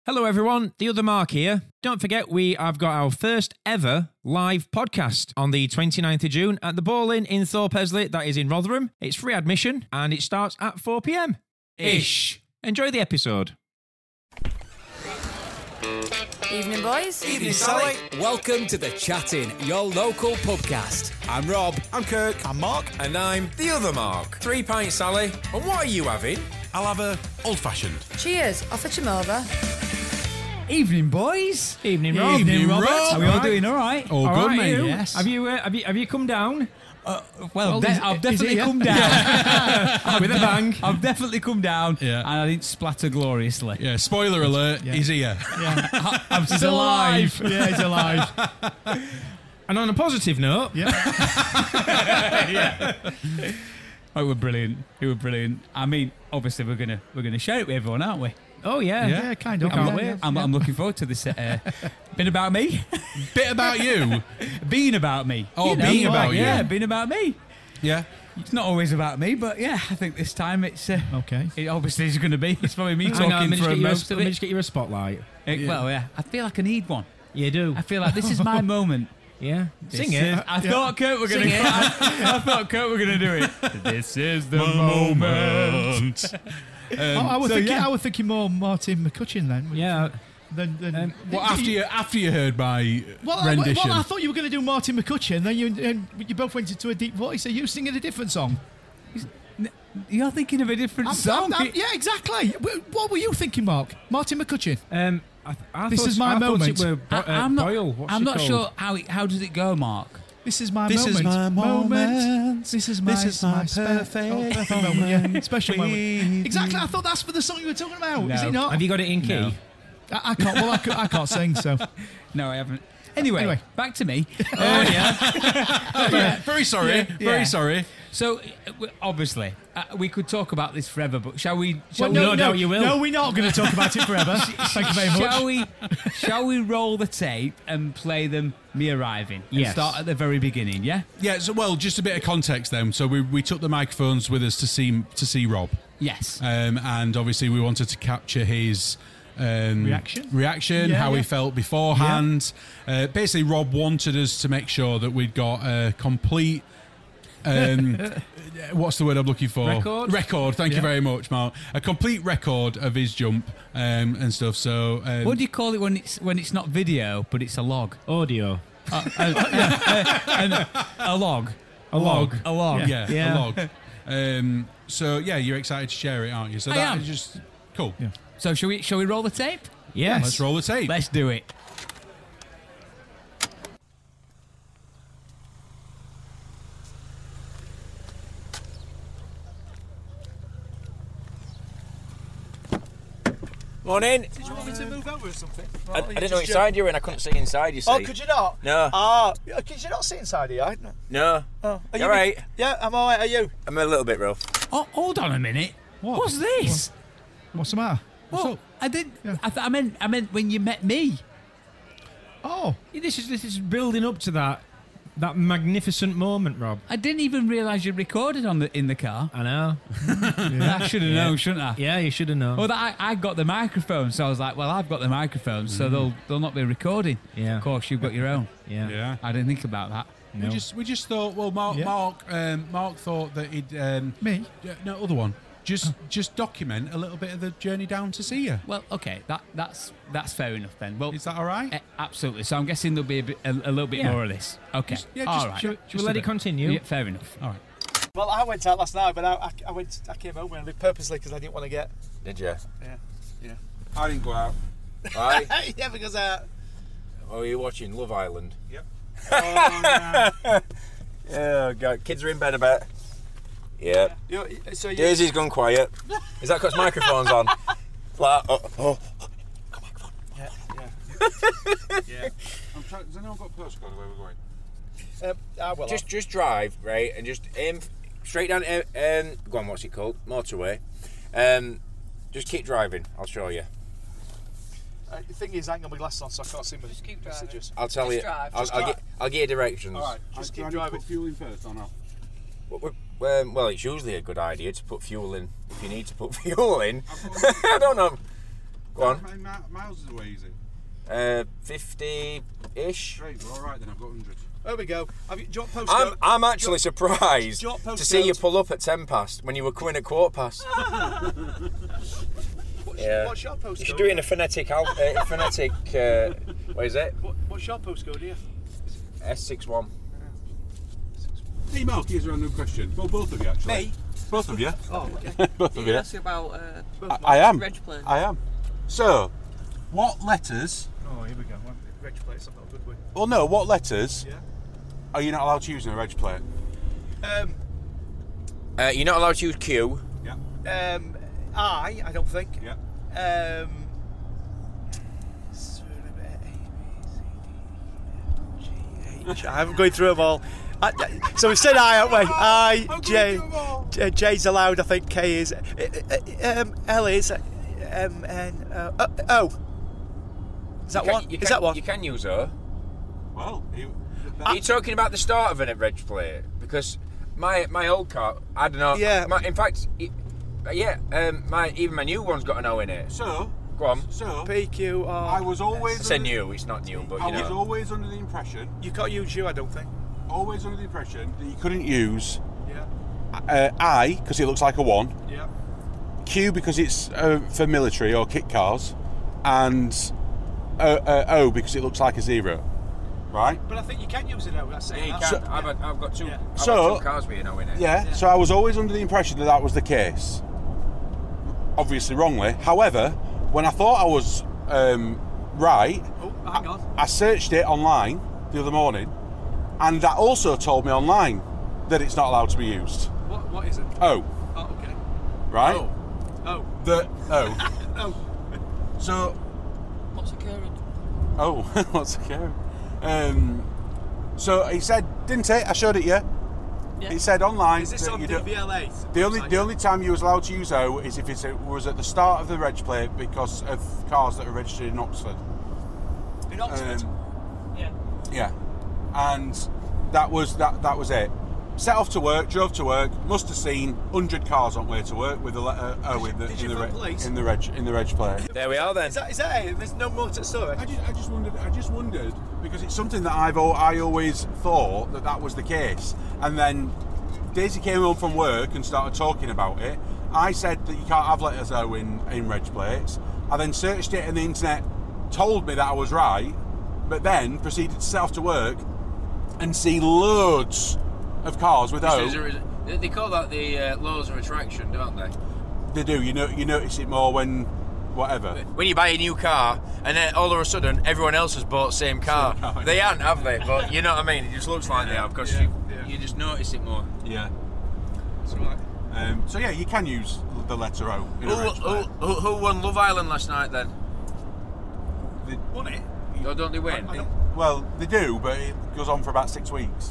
Hello everyone, The Other Mark here. Don't forget we have got our first ever live podcast on the 29th of June at the Ball Inn in Thorpe Esley, that is in Rotherham. It's free admission and it starts at 4 p.m. Ish. Enjoy the episode. Evening, boys. Evening, Sally. Welcome to The Chatting, your local pubcast. I'm Rob. I'm Kirk. I'm Mark. And I'm The Other Mark. 3 pints, Sally. And what are you having? I'll have a old-fashioned. Cheers. I'll fetch him over. Evening, boys. Evening, Rob. Evening, Robert. Rob. Are we all doing all right? All good, right, mate. you? Yes. Have you come down? I've definitely come down. With a bang. I've definitely come down, Yeah. and I didn't splatter gloriously. Yeah, spoiler alert, he's here. I'm still alive. Yeah, he's alive. And on a positive note, Oh, it was brilliant. It was brilliant. I mean, obviously we're gonna share it with everyone, aren't we? oh yeah. Yeah, kind of. Can't wait. I'm looking forward to this. Been about me. Bit about you. Being about me. Oh, You know, being about you. Yeah, being about me. Yeah. It's not always about me, but yeah, I think this time it's Okay. It obviously is going to be. It's probably me Hang talking on, let me for most of let me it. just get you a spotlight. Well, yeah, I feel like I need one. You do. I feel like this is my moment. Yeah. Sing This it. is- I thought Kurt were going to. Sing it. I thought Kurt were going to do it. This is the moment. I was so, thinking. yeah. I was thinking more Martin McCutcheon then. Yeah. Then Well, after you heard my rendition. Well, I thought you were going to do Martin McCutcheon. Then you both went into a deep voice. Are you singing a different song? You're thinking of a different song. Yeah, exactly. What were you thinking, Mark? Martin McCutcheon. I This thought- is my I thought moment. It were I'm not. Boyle. What's I'm it not called? sure how does it go, Mark. This is my This moment. is my moment. This is my perfect moment. Yeah, special moment. Exactly. I thought that's for the song you were talking about. Is No. it not? Have you got it in key? No. I can't. Well, I can't sing. So No, I haven't. Anyway, back to me. Very sorry. Very sorry. So, obviously, we could talk about this forever, but shall we? Well, no doubt you will. No, we're not going to talk about it forever. Thank you very much. Shall we roll the tape and play them me arriving? And Yes. start at the very beginning, yeah? Yeah, so, well, just a bit of context then. So we took the microphones with us to see Rob. Yes. And obviously we wanted to capture his reaction, Yeah, how he yeah. felt beforehand. Basically, Rob wanted us to make sure that we'd got a complete. What's the word I'm looking for? Record. Thank you very much, Mark. A complete record of his jump and stuff. So, What do you call it when it's not video, but it's a log? Audio. A log. A log. A log. yeah, Yeah. a log. So yeah, you're excited to share it, aren't you? So I that am. is just cool. Yeah. So shall we roll the tape? Yes. Let's roll the tape. Let's do it. Morning. Did you want me to move over or something? I didn't know which side you were in. I couldn't see inside, you see. Oh, could you not? No. Could you not see inside here? No. Oh, are You all right? Yeah, I'm all right. Are you? I'm a little bit rough. Oh, hold on a minute. What? What's this? What's the matter? What's What? up? I didn't. Yeah. I meant when you met me. Oh, This is building up to that magnificent moment, Rob. I didn't even realise you recorded in the car. I know. I should have known, shouldn't I? Yeah, you should have known. Well, I got the microphone, so I was like, well, I've got the microphone, so they'll not be recording. Yeah. Of course, you've got your own. Yeah. Yeah. I didn't think about that. No. We just thought. Well, Mark Yeah. Mark thought that he'd me? no other one. Just document a little bit of the journey down to see you. Well, okay, that's fair enough then. Well, Is that all right? absolutely. So I'm guessing there'll be a little bit Yeah. more of this. Okay, yeah, all just- right. Should we let it continue? Yeah, fair enough. All right. Well, I went out last night, but I came home early purposely because I didn't want to get. Did you? Yeah. I didn't go out. Why? Yeah, because Oh, Oh, you're watching Love Island. Yep. Yeah, God. Kids are in bed a bit. Yeah. So you. Daisy's gone quiet. Is that because microphone's on? Like, oh. Yeah. Yeah. Has anyone got a postcode of where we're going? Well, Just drive, right, and just aim straight down. Go on, what's it called? Motorway. Just keep driving. I'll show you. the thing is, I ain't got my glasses on, so I can't see my messages. I'll tell you. I'll give you directions. All right, just keep driving. Put fuel in first or not? Well, it's usually a good idea to put fuel in if you need to put fuel in. I don't know. Go on. How many miles away is it? 50-ish. Great, well, all right then, I've got 100. There we go. Do you want postcode? I'm actually surprised do you want to see you postcode? pull up at 10 past when you were coming at 15 past. Yeah. What's your postcode? You should do it in a phonetic. What is it? What's your postcode here? S61. Hey Mark, here's a random question. Well, both of you actually. Me? Both of you. Oh, okay. Both of you. Ask about I am. reg plate. I am. So, what letters? Oh, here we go. Reg plates, I'm not good with. Well, no. What letters Yeah. are you not allowed to use in a reg plate? You're not allowed to use Q. Yeah. I don't think. Yeah. I'm going through them all. So we've said I, haven't we? I, J, J's allowed, I think K is. L is. N, O. Is that one? Is that one? You can use O. Well, Are you talking about the start of a reg plate? Because my old car, I don't know. Yeah. In fact, even my new one's got an O in it. so, Go on. PQ, I was always. I say new. It's not new, but I you was know. always under the impression. You can't use you, I don't think. Always under the impression that you couldn't use Yeah. I because it looks like a 1. Yeah. Q because it's for military or kit cars, and O because it looks like a 0, right? But I think you can use it now. That's Yeah, saying you that. can. I've got two. Yeah. I've So- got two cars with an O in it. Yeah. So I was always under the impression that that was the case. Obviously, wrongly. However, when I thought I was right, Oh, hang on. I searched it online the other morning, and that also told me online that it's not allowed to be used. What is it? O, Oh, okay. right? Oh. The O. Oh. So. What's the current? Oh, what's the so it said, didn't it? I showed it you. Yeah. It said online Is this that on you don't. DVLA? The only time you was allowed to use O is if it was at the start of the reg plate because of cars that are registered in Oxford. In Oxford? Yeah. Yeah, and that was it. Set off to work, drove to work, must have seen 100 cars on way to work with the letter O in the reg plate. There we are then. Is that it? There's no more to the story? I just wondered because it's something that I always thought that was the case, and then Daisy came home from work and started talking about it. I said that you can't have letters O in reg plates. I then searched it and the internet told me that I was right, but then proceeded to set off to work and see loads of cars with O. They call that the laws of attraction, don't they? They do. You notice it more when whatever. When you buy a new car and then all of a sudden everyone else has bought the same car. They haven't, have they? But you know what I mean? It just looks like they have because you just notice it more. Yeah. That's right. So yeah, you can use the letter O in a reg plate. Who won Love Island last night then? Won it? Or don't they win? Well, they do, but it goes on for about 6 weeks.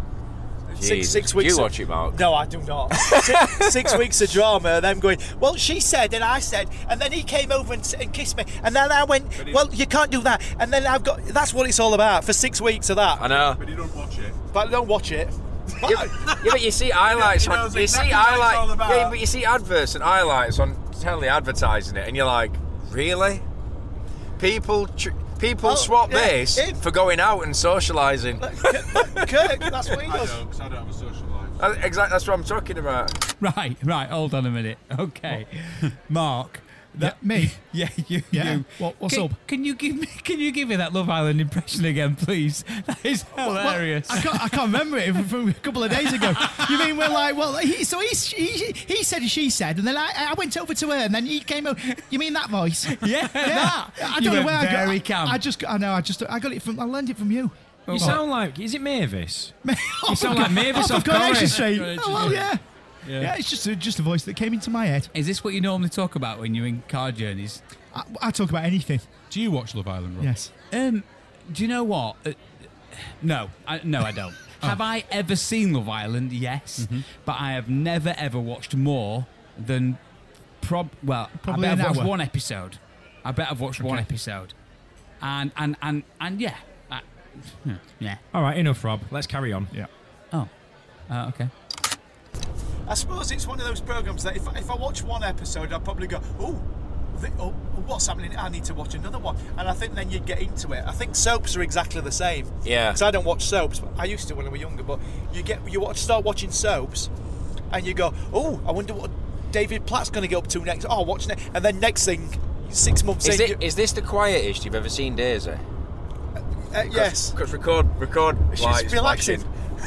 Six weeks. Do you watch it, Mark? No, I do not. 6 weeks of drama, them going, well, she said and I said, and then he came over and kissed me, and then I went, well, you can't do that, and then that's what it's all about for 6 weeks of that. I know. But you don't watch it. But I don't watch it. Yeah, but you see highlights He knows on. You see exactly what it's all about. Yeah, but you see adverts and highlights on telly advertising it, and you're like, really? People swap yeah, this him. for going out and socialising. Kirk, that's what he I does. don't, because I don't have a social life. Exactly, that's what I'm talking about. Right, hold on a minute. Okay, Mark. Me? Yeah, you. Yeah. You. What's up? Can you give me that Love Island impression again, please? That is hilarious. I can't remember it from a couple of days ago. You mean we're like, well, he said she said, and then I went over to her, and then he came over. You mean that voice? Yeah, Yeah. I You don't know went where I got very it. camp. I got it from. I learned it from you. You sound like, is it Mavis? You sound like Mavis off Coronation Chorus. Street. Coronation Oh, well, Street. yeah. Yeah, it's just a voice that came into my head. Is this what you normally talk about when you're in car journeys? I talk about anything. Do you watch Love Island, Rob? Yes. Do you know what? No, I don't. Have I ever seen Love Island? Yes, but I have never ever watched more than Probably I bet I've an watched hour. one episode. I bet I've watched one episode, and yeah, yeah. All right, enough, Rob. Let's carry on. Yeah. Oh, okay. I suppose it's one of those programs that if I watch one episode, I'll probably go, ooh, think, oh, what's happening? I need to watch another one. And I think then you get into it. I think soaps are exactly the same. Yeah. Because I don't watch soaps. I used to when I was younger, but start watching soaps, and you go, oh, I wonder what David Platt's going to get up to next. Oh, watch next, and then next thing, 6 months in. Is this the quietest you've ever seen Daisy? Yes. Because record. She's relaxing.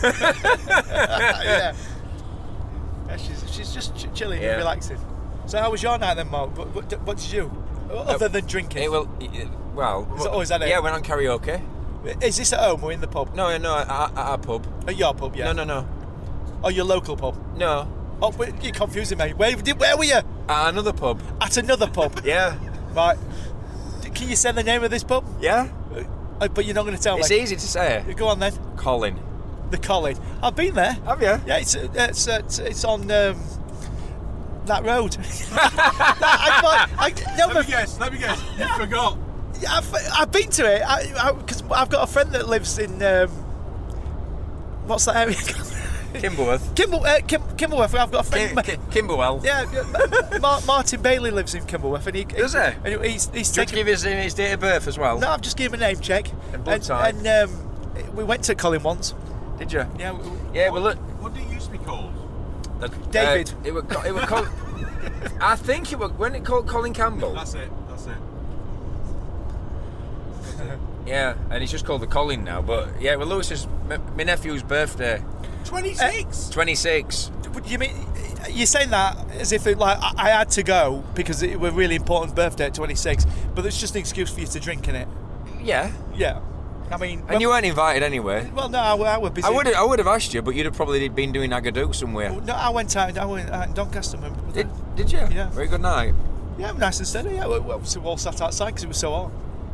Yeah. She's just chilling and relaxing. So how was your night then, Mark? What did you, other than drinking? Is that it? Yeah, went on karaoke. Is this at home or in the pub? No, at our pub. At your pub, yeah. No. Oh, your local pub? No. Oh, you're confusing me. Where were you? At another pub. At another pub? Yeah. Right. Can you say the name of this pub? Yeah. But you're not going to tell me. It's easy to say. Go on then. Colin. The Colin. I've been there. Have you? Yeah, it's on that road. Let me guess. You forgot. Yeah, I've been to it because I've got a friend that lives in what's that area? Kimberworth. Kimberworth. I've got a friend. Kimberwell. Yeah, Martin Bailey lives in Kimberworth, and does he? And he's Did you give his date of birth as well? No, I've just given him a name check. And blood type. And we went to Colin once. Did you? Yeah. Yeah. Well, look. What did it used to be called? David. It was called. I think it was when it called Colin Campbell. That's it. Yeah, and it's just called the Colin now. But yeah, well, Lewis's my nephew's birthday. 26. 26. You mean you're saying that as if I had to go because it was a really important birthday at 26, but it's just an excuse for you to drink in it. Yeah. Yeah. I mean, and you weren't invited anyway. Well, no, I was busy. I would have asked you, but you'd have probably been doing Agadook somewhere. No, I went out in Doncaster. Did you? Yeah. Very good night. Yeah, nice and steady. Yeah, we all sat outside because it was so hot.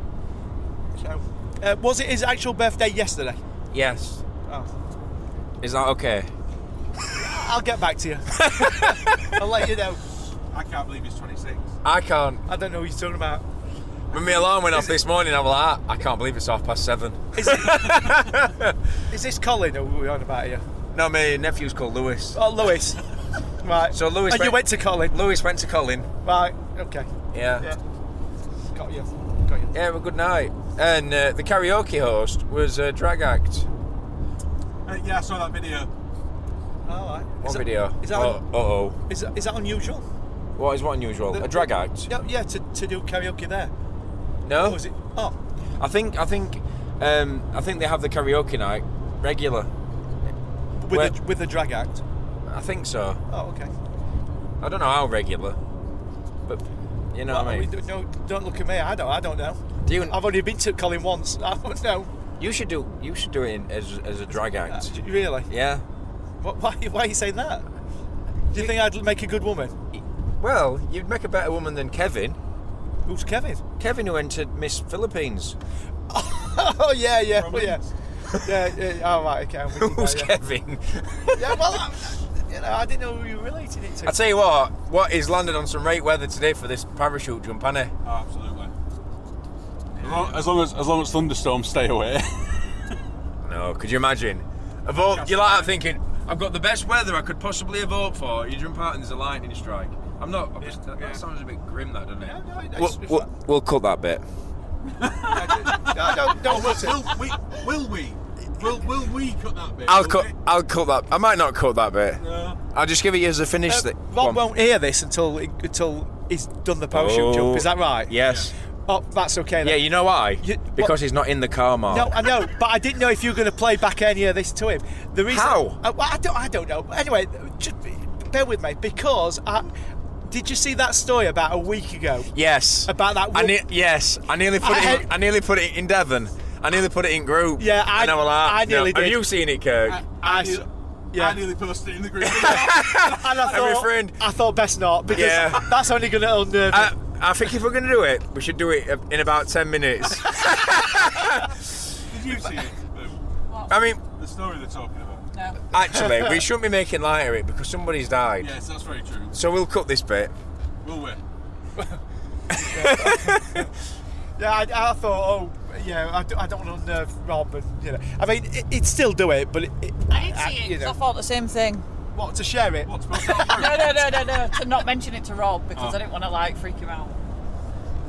So, was it his actual birthday yesterday? Yes. Oh. Is that okay? I'll get back to you. I'll let you know. I can't believe he's 26. I can't. I don't know what you're talking about. When my alarm went off this morning, I was like, I can't believe it's 7:30. Is this Colin who we're on about here? No, my nephew's called Lewis. Oh, Lewis. Right. So Lewis. And you went to Colin? Lewis went to Colin. Right. Okay. Yeah. Got you. Yeah, well, good night. And the karaoke host was a drag act. Yeah, I saw that video. All right. What video? Is that Is that unusual? What is what unusual? A drag act? Yeah, to do karaoke there. No. Or was it? Oh. I think they have the karaoke night regular. With the drag act. I think so. Oh, okay. I don't know how regular, but you know what I mean. Don't look at me. I don't know. I've only been to Colin once. I don't know. You should do it as a drag act. Really? Yeah. Why are you saying that? Do you think I'd make a good woman? Well, you'd make a better woman than Kevin. Who's Kevin? Kevin, who entered Miss Philippines. Oh yeah. Yeah. Oh right, okay. Who's Kevin? Yeah, well, I didn't know who you were relating it to. I tell you what is landed on some right weather today for this parachute jump, hasn't it? Oh, absolutely. As long as thunderstorms stay away. No, could you imagine? You're like that thinking, I've got the best weather I could possibly have hoped for. You jump out and there's a lightning strike. That sounds a bit grim, that, doesn't it? No, we'll cut that bit. Don't cut it. Will we cut that bit? I'll cut that. I might not cut that bit. No. I'll just give it you as a finish thing. Rob won't hear this until he's done the parachute jump. Is that right? Yes. Oh, that's okay then. Yeah, you know why? Because he's not in the car, Mark. No, I know, but I didn't know if you were going to play back any of this to him. The reason, how? I don't know. Anyway, just bear with me because did you see that story about a week ago? Yes. About that. Yes. I nearly put it in Devon. I nearly put it in group. Yeah, I nearly did. Have you seen it, Kirk? I nearly posted it in the group. And I thought best not because that's only going to unnerve me. I think if we're going to do it, we should do it in about 10 minutes. Did you see it? I mean, the story they're talking about. No. Actually, we shouldn't be making light of it because somebody's died. Yes, that's very true. So we'll cut this bit. Will we? Yeah, I thought, I don't want to unnerve Rob, and I mean, it'd still do it, but I did see it because I thought the same thing. What, to share it? What, No, to not mention it to Rob because I didn't want to freak him out.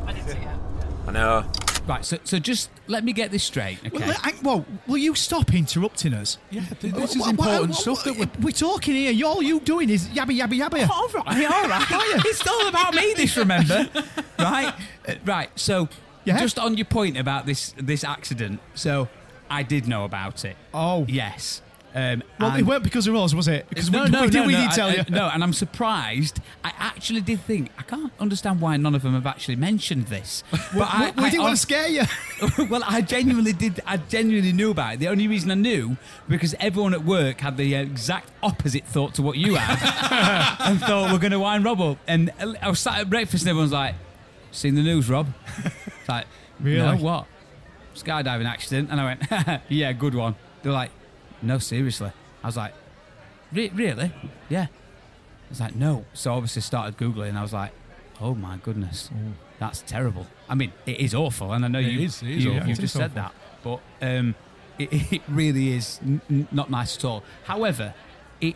I did see it. I know. Right, so just let me get this straight, okay? Well, will you stop interrupting us? Yeah, this is important stuff that we're talking here. All you doing is yabba yabba yabba. All right. It's all about me, this, remember? Right? Right, so just on your point about this accident, so I did know about it. Oh. Yes. Well, it weren't because of us, was it? Because No, we did tell you. No, and I'm surprised. I actually did think, I can't understand why none of them have actually mentioned this. But we didn't want to scare you. Well, I genuinely did. I genuinely knew about it. The only reason I knew, because everyone at work had the exact opposite thought to what you had, and thought we're going to wind Rob up. And I was sat at breakfast and everyone's like, "Seen the news, Rob?" It's like, really? No, what? Skydiving accident. And I went, "Yeah, good one." They're like, "No, seriously." I was like, "Really?" Yeah. I was like, "No." So obviously started Googling and I was like, "Oh my goodness, that's terrible." I mean, it is awful, and I know you just said that, but it really is not nice at all. However, it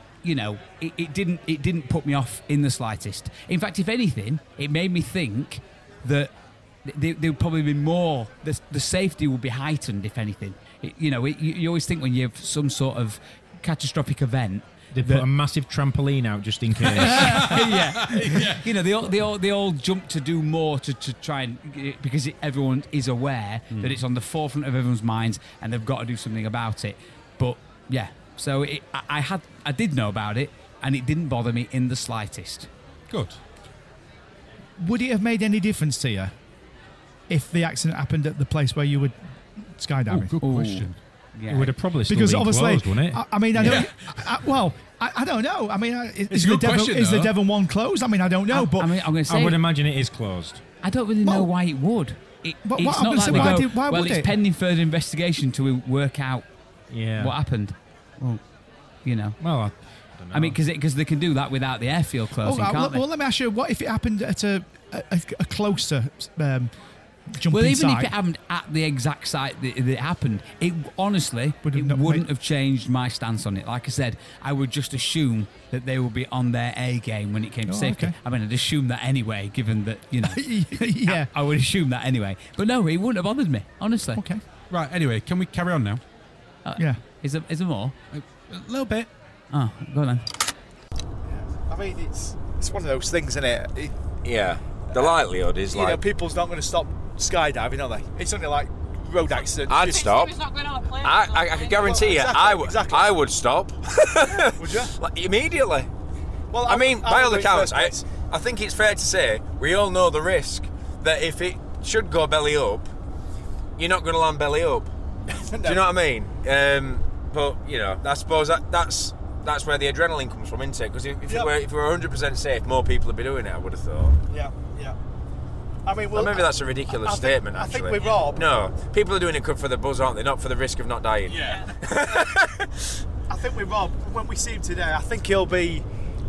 didn't put me off in the slightest. In fact, if anything, it made me think that there would probably be more. The safety would be heightened, if anything. You always think when you have some sort of catastrophic event, they put a massive trampoline out just in case. yeah. They all jump to do more to try and, because everyone is aware that it's on the forefront of everyone's minds and they've got to do something about it. But yeah, so I did know about it and it didn't bother me in the slightest. Good. Would it have made any difference to you if the accident happened at the place where you were skydiving? Good question. Yeah. It would have probably still because been obviously, closed, wouldn't it? I mean, I don't. I don't know. I mean, is a good question, the though. Devon one closed? I mean, I don't know. But I mean, I'm going to say, I would imagine it is closed. I don't really know why it would. But It's I'm not gonna like say, we why go, did- why well, would it's it? pending further investigation to work out Yeah. what happened. Well, Well, I don't know. I mean, because they can do that without the airfield closing, can't they? well, let me ask you: what if it happened at a closer jumping Well, even site? if it happened at the exact site that it happened, it honestly Wouldn't wouldn't have changed my stance on it. Like I said, I would just assume that they would be on their A game when it came to safety. okay. I mean, I'd assume that anyway, given that, Yeah. I would assume that anyway. But no, it wouldn't have bothered me, honestly. Okay. Right, anyway, can we carry on now? Yeah. Is there more? A little bit. Oh, go on then. I mean, it's one of those things, isn't it? Yeah. The likelihood is People's not going to stop skydiving, are they? It's only like road accidents. I'd stop. He's not going on a plane. I can guarantee you, exactly. I would stop. Would you? Like, immediately. Well, I mean, by all would accounts, do it first. I think it's fair to say we all know the risk that if it should go belly up, you're not going to land belly up. Do you know what I mean? But I suppose that's where the adrenaline comes from, isn't it? Because if we're 100% safe, more people would be doing it. I would have thought. Yeah. I mean, Well, maybe that's a ridiculous statement. I think actually, with Rob. No, people are doing it for the buzz, aren't they? Not for the risk of not dying. Yeah. I think with Rob, when we see him today, I think he'll be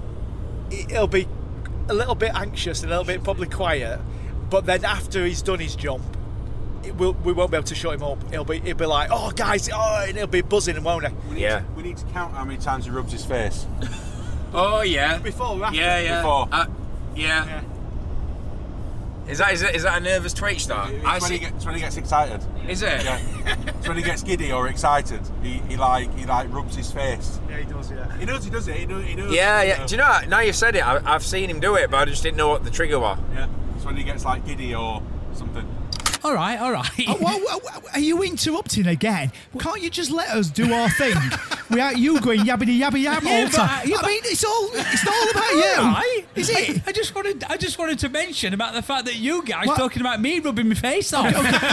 a little bit anxious, and a little bit probably quiet. But then after he's done his jump, we won't be able to shut him up. He'll be like, "Oh, guys," and he'll be buzzing, won't he? We need to count how many times he rubs his face. Oh yeah. Before or after? Yeah. Before. Yeah. Is that a nervous twitch start? It's when he gets excited. Is it? Yeah. It's when he gets giddy or excited. He rubs his face. Yeah, he does. Yeah. He knows he does it. He knows. Yeah. Do you know? Now you've said it, I've seen him do it, but I just didn't know what the trigger was. Yeah. It's when he gets like giddy or something. All right. Are you interrupting again? Can't you just let us do our thing without you going yabbity yabba yab all the time? I mean, it's all about you. Right? Is it? I just wanted to mention about the fact that you guys talking about me rubbing my face off.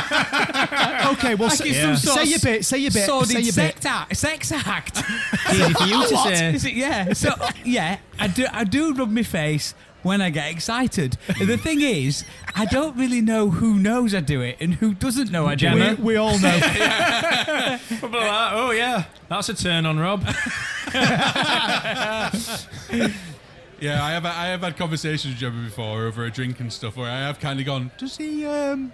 Okay, well, say your bit. Sordid sex act. Easy for you to say. Is it? Yeah. So yeah, I do rub my face when I get excited. The thing is, I don't really know who knows I do it and who doesn't know I do it. We all know. Probably like, oh yeah, that's a turn on, Rob. Yeah, I have had conversations with Jemma before over a drink and stuff where I have kind of gone, does he, No,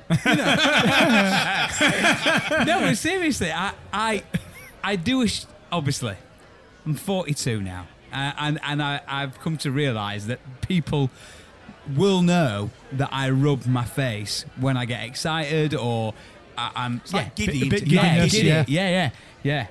but seriously, I do, obviously, I'm 42 now, and I've come to realise that people will know that I rub my face when I get excited or I'm like giddy. a bit yeah, giddiness, giddy. Yeah.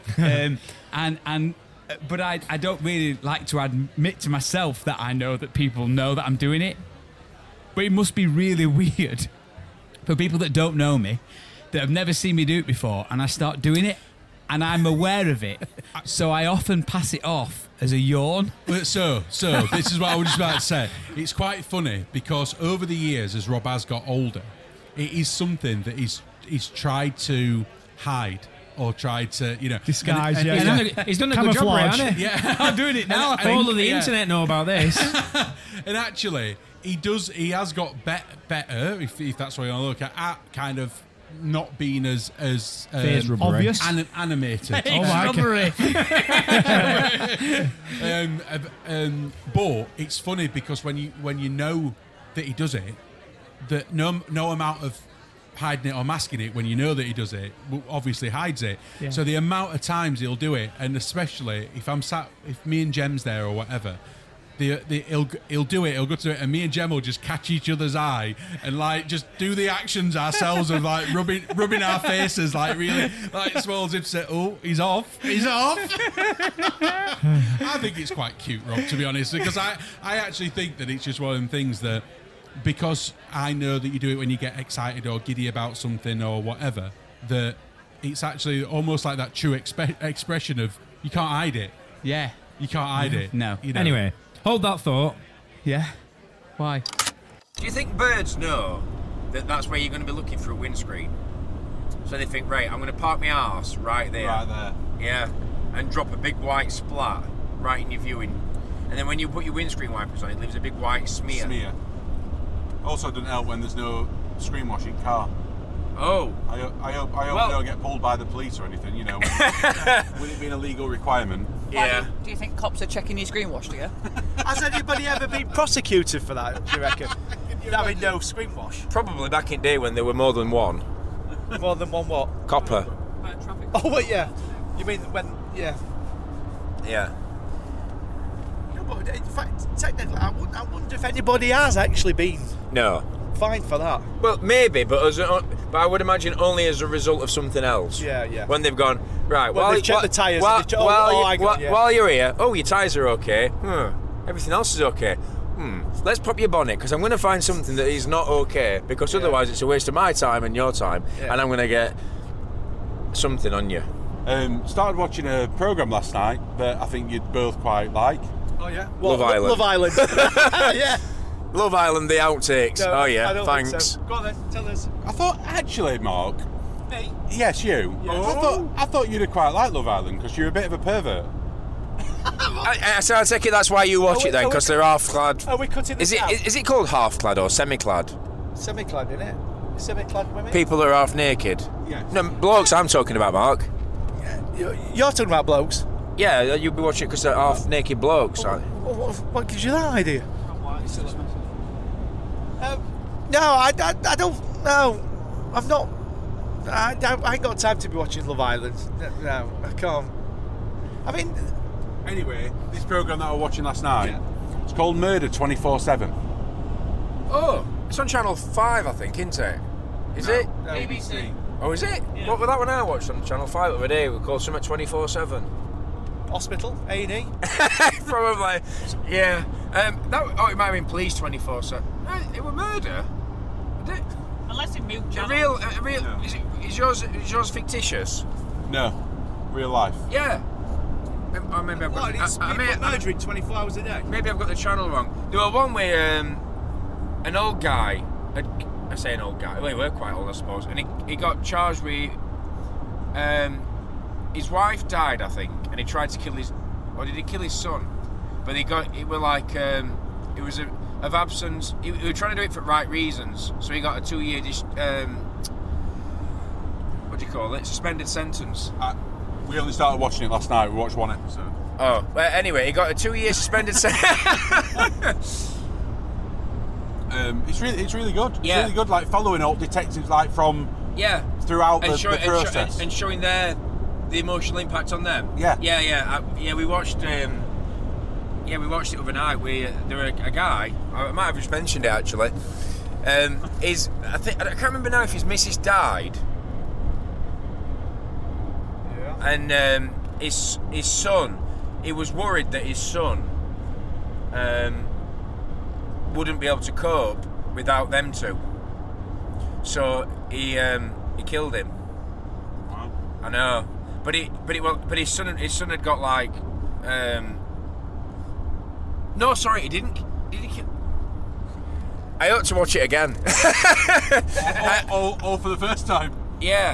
But I don't really like to admit to myself that I know that people know that I'm doing it. But it must be really weird for people that don't know me, that have never seen me do it before, and I start doing it, and I'm aware of it. So I often pass it off as a yawn. So this is what I was just about to say. It's quite funny because over the years, as Rob has got older, it is something that he's tried to hide or tried to, disguise. He's done a good job, right, hasn't he? Yeah, I'm doing it now. I think. All of the internet know about this. And actually, he has got better, if that's what you want to look at kind of not being as obvious, animated. But it's funny because when you know that he does it, that no amount of hiding it or masking it, when you know that he does it, obviously hides it. Yeah. So the amount of times he'll do it, and especially if me and Jem's there or whatever, he'll do it. He'll go to it, and me and Jem will just catch each other's eye and like just do the actions ourselves of like rubbing our faces like really like small as if to say, "Oh, he's off." I think it's quite cute, Rob, to be honest, because I actually think that it's just one of them things that, because I know that you do it when you get excited or giddy about something or whatever, that it's actually almost like that true expression of you can't hide it. Yeah. You can't hide it. No. Anyway, hold that thought. Yeah. Why? Do you think birds know that that's where you're going to be looking for a windscreen? So they think, right, I'm going to park my arse right there. Right there. Yeah. And drop a big white splat right in your viewing. And then when you put your windscreen wipers on, it leaves a big white smear. Also doesn't help when there's no screen washing car. Oh. I hope they don't get pulled by the police or anything, with it being a legal requirement. Yeah. Do you think cops are checking your screen wash, do you? Has anybody ever been prosecuted for that, do you reckon? Having no screen wash? Probably back in the day when there were more than one. More than one what? Copper. Oh, well, yeah. You mean when, yeah. Yeah. No, but in fact, technically, I wonder if anybody has actually been No. fined for that. Well, maybe, but I would imagine only as a result of something else. Yeah. When they've gone, right, When they've checked the tyres and they've checked- while you're here, your tyres are okay. Everything else is okay. Let's pop your bonnet, because I'm going to find something that is not okay, because otherwise it's a waste of my time and your time, and I'm going to get something on you. Started watching a programme last night that I think you'd both quite like. Oh, yeah? Love Island. Love Island. Yeah. Love Island, the outtakes. No, oh, I yeah, don't thanks. think so. Go on then, tell us. I thought, actually, Mark. Me? Yes, you. Yes. I thought you'd have quite liked Love Island because you're a bit of a pervert. So I take it that's why you watch it then, because they're half-clad. Are we cutting this out? Is it called half-clad or semi-clad? Semi-clad, isn't it? Semi-clad women? People that are half-naked? Yes. No, blokes I'm talking about, Mark. You're talking about blokes? Yeah, you'll be watching it because they're half-naked blokes. What gives you that idea? No, I don't. No, I'm not. I ain't got time to be watching Love Island. No, I can't. I mean, Anyway, this programme that I was watching last night, it's called Murder 24/7. Oh, it's on Channel 5, I think, isn't it? Is it? No, BBC. Oh, is it? Yeah. What was that one I watched on Channel 5 the other day? We called something 24/7. hospital, A&E. Probably. Yeah. It might have been Police 24/7. It was murder. Did it? Unless it moved A real. No. Is yours fictitious? No, real life. Yeah. Or maybe I've got. Murdering 24 hours a day. Maybe I've got the channel wrong. There was one where an old guy. I say an old guy. Well, he were quite old, I suppose. And he got charged with. His wife died, I think, and he tried to kill his. Or did he kill his son? But it was like. It was of absence. He was trying to do it for right reasons. So he got a 2-year. What do you call it? Suspended sentence. We only started watching it last night. We watched one episode. Oh, well, anyway, he got a 2-year suspended sentence. It's really good. It's Yeah. really good. Like following up detectives, like from throughout the process and showing the emotional impact on them. Yeah. We watched. Yeah, we watched it overnight. There were a guy. I might have just mentioned it actually. I can't remember now if his missus died. Yeah. And his son. He was worried that his son wouldn't be able to cope without them two. So he killed him. Wow. I know, but his son had got like. No, sorry, he didn't. Did he kill? I ought to watch it again. all for the first time. Yeah.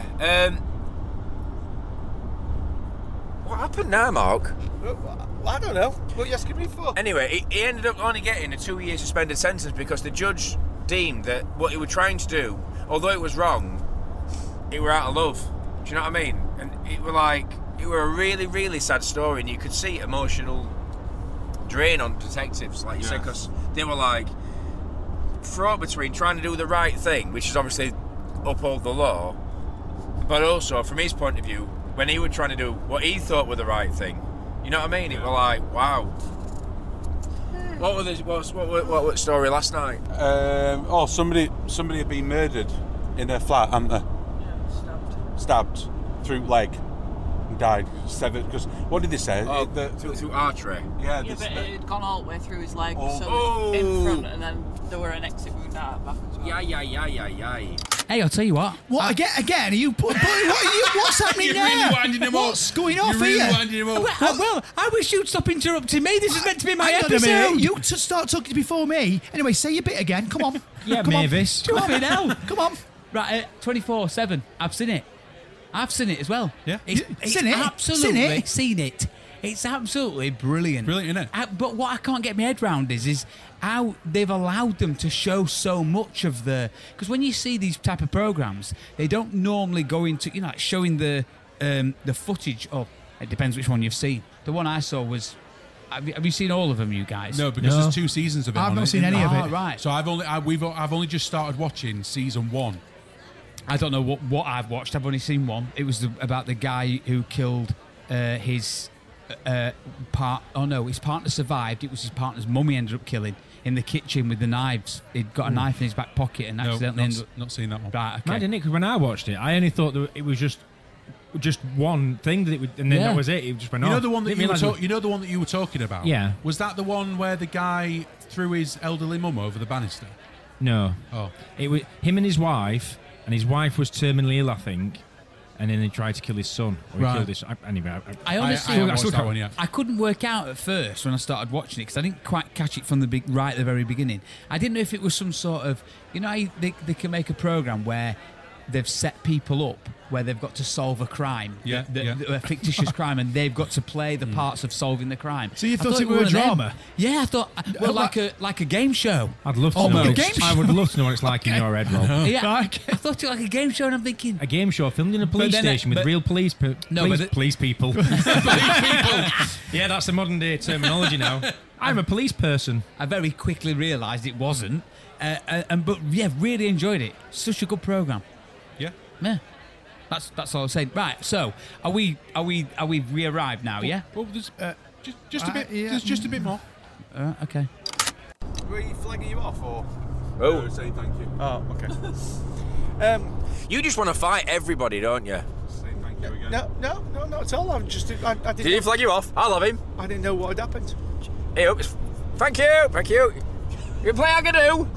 What happened now, Mark? I don't know. What are you asking me for? Anyway, he ended up only getting a 2-year suspended sentence because the judge deemed that what he was trying to do, although it was wrong, it were out of love. Do you know what I mean? And it were a really, really sad story, and you could see emotional drain on detectives, like you said, because they were like fraught between trying to do the right thing, which is obviously uphold the law, but also from his point of view, when he was trying to do what he thought were the right thing. You know what I mean? It were like, wow. What was the story last night? Somebody had been murdered in their flat, hadn't they? Yeah, stabbed through leg and died. Severed. Because what did they say? Through artery. Yeah, but it had gone all the way through his leg, so in front, and then there were an exit wound out back as well. Yeah. Hey, I'll tell you what. What again? Are you? What's happening You're there? really winding him up. What's going off You're really here? winding him up. Well, I wish you'd stop interrupting me. This is meant to be my Hang on a minute. episode. You start talking before me. Anyway, say your bit again. Come on. Yeah, Come on. Mavis. Fucking hell. Come on. Right, 24/7. I've seen it. I've seen it as well. Yeah. It's Seen it? absolutely Seen it? It's absolutely brilliant. Brilliant, isn't it? But what I can't get my head round is how they've allowed them to show so much of the... Because when you see these type of programmes, they don't normally go into, like showing the footage of... It depends which one you've seen. The one I saw was... Have you seen all of them, you guys? No, because there's 2 seasons of it. I've not seen any of it. Right. So I've only just started watching season 1. I don't know what I've watched. I've only seen one. It was about the guy who killed his his partner survived. It was his partner's mum he ended up killing in the kitchen with the knives. He'd got a knife in his back pocket and accidentally ended up... not seen that one. Right, okay. Mad, didn't it? Because when I watched it, I only thought that it was just one thing that it would, and then that was it. It just went off. You know the one that Didn't you were talking about? Yeah. Was that the one where the guy threw his elderly mum over the banister? No. Oh. It was him and his wife was terminally ill, I think, and then he tried to kill his son. Or he killed his... Anyway, I honestly... I haven't watched that one yet. I couldn't work out at first when I started watching it because I didn't quite catch it from right at the very beginning. I didn't know if it was some sort of... You know how they can make a programme where they've set people up where they've got to solve a crime, a fictitious crime, and they've got to play the parts of solving the crime. So you thought it were a drama? Yeah, I thought like a game show. I'd love to know. Almost. A game I would love to know what it's like in your head, Rob. Yeah, I thought it was like a game show, and I'm thinking A game show filmed in a police station with real police police people. Yeah, that's the modern day terminology now. I'm a police person. I very quickly realised it wasn't, but really enjoyed it. Such a good programme. Yeah, that's all I'm saying. Right, so are we re-arrived now? Yeah. Well, there's just a bit. There's just a bit more. Okay. Were you flagging you off or? No, saying thank you. Oh, okay. You just want to fight everybody, don't you? Saying thank you again. No, not at all. I'm just. I didn't. Did he flag you off? I love him. I didn't know what had happened. Hey, thank you. You play Agadoo?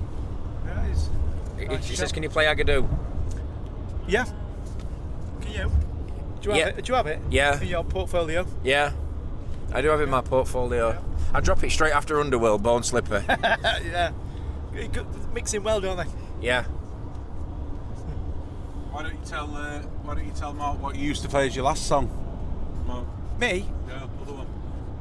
She says, can you play Agadoo? Yeah. Can you? Do you have it? Yeah. In your portfolio? Yeah. I do have it in my portfolio. Yeah. I drop it straight after Underworld, Bone Slipper. Yeah. Mixing well, don't they? Yeah. Why don't you tell Mark what you used to play as your last song? Mark. Me? No, other one.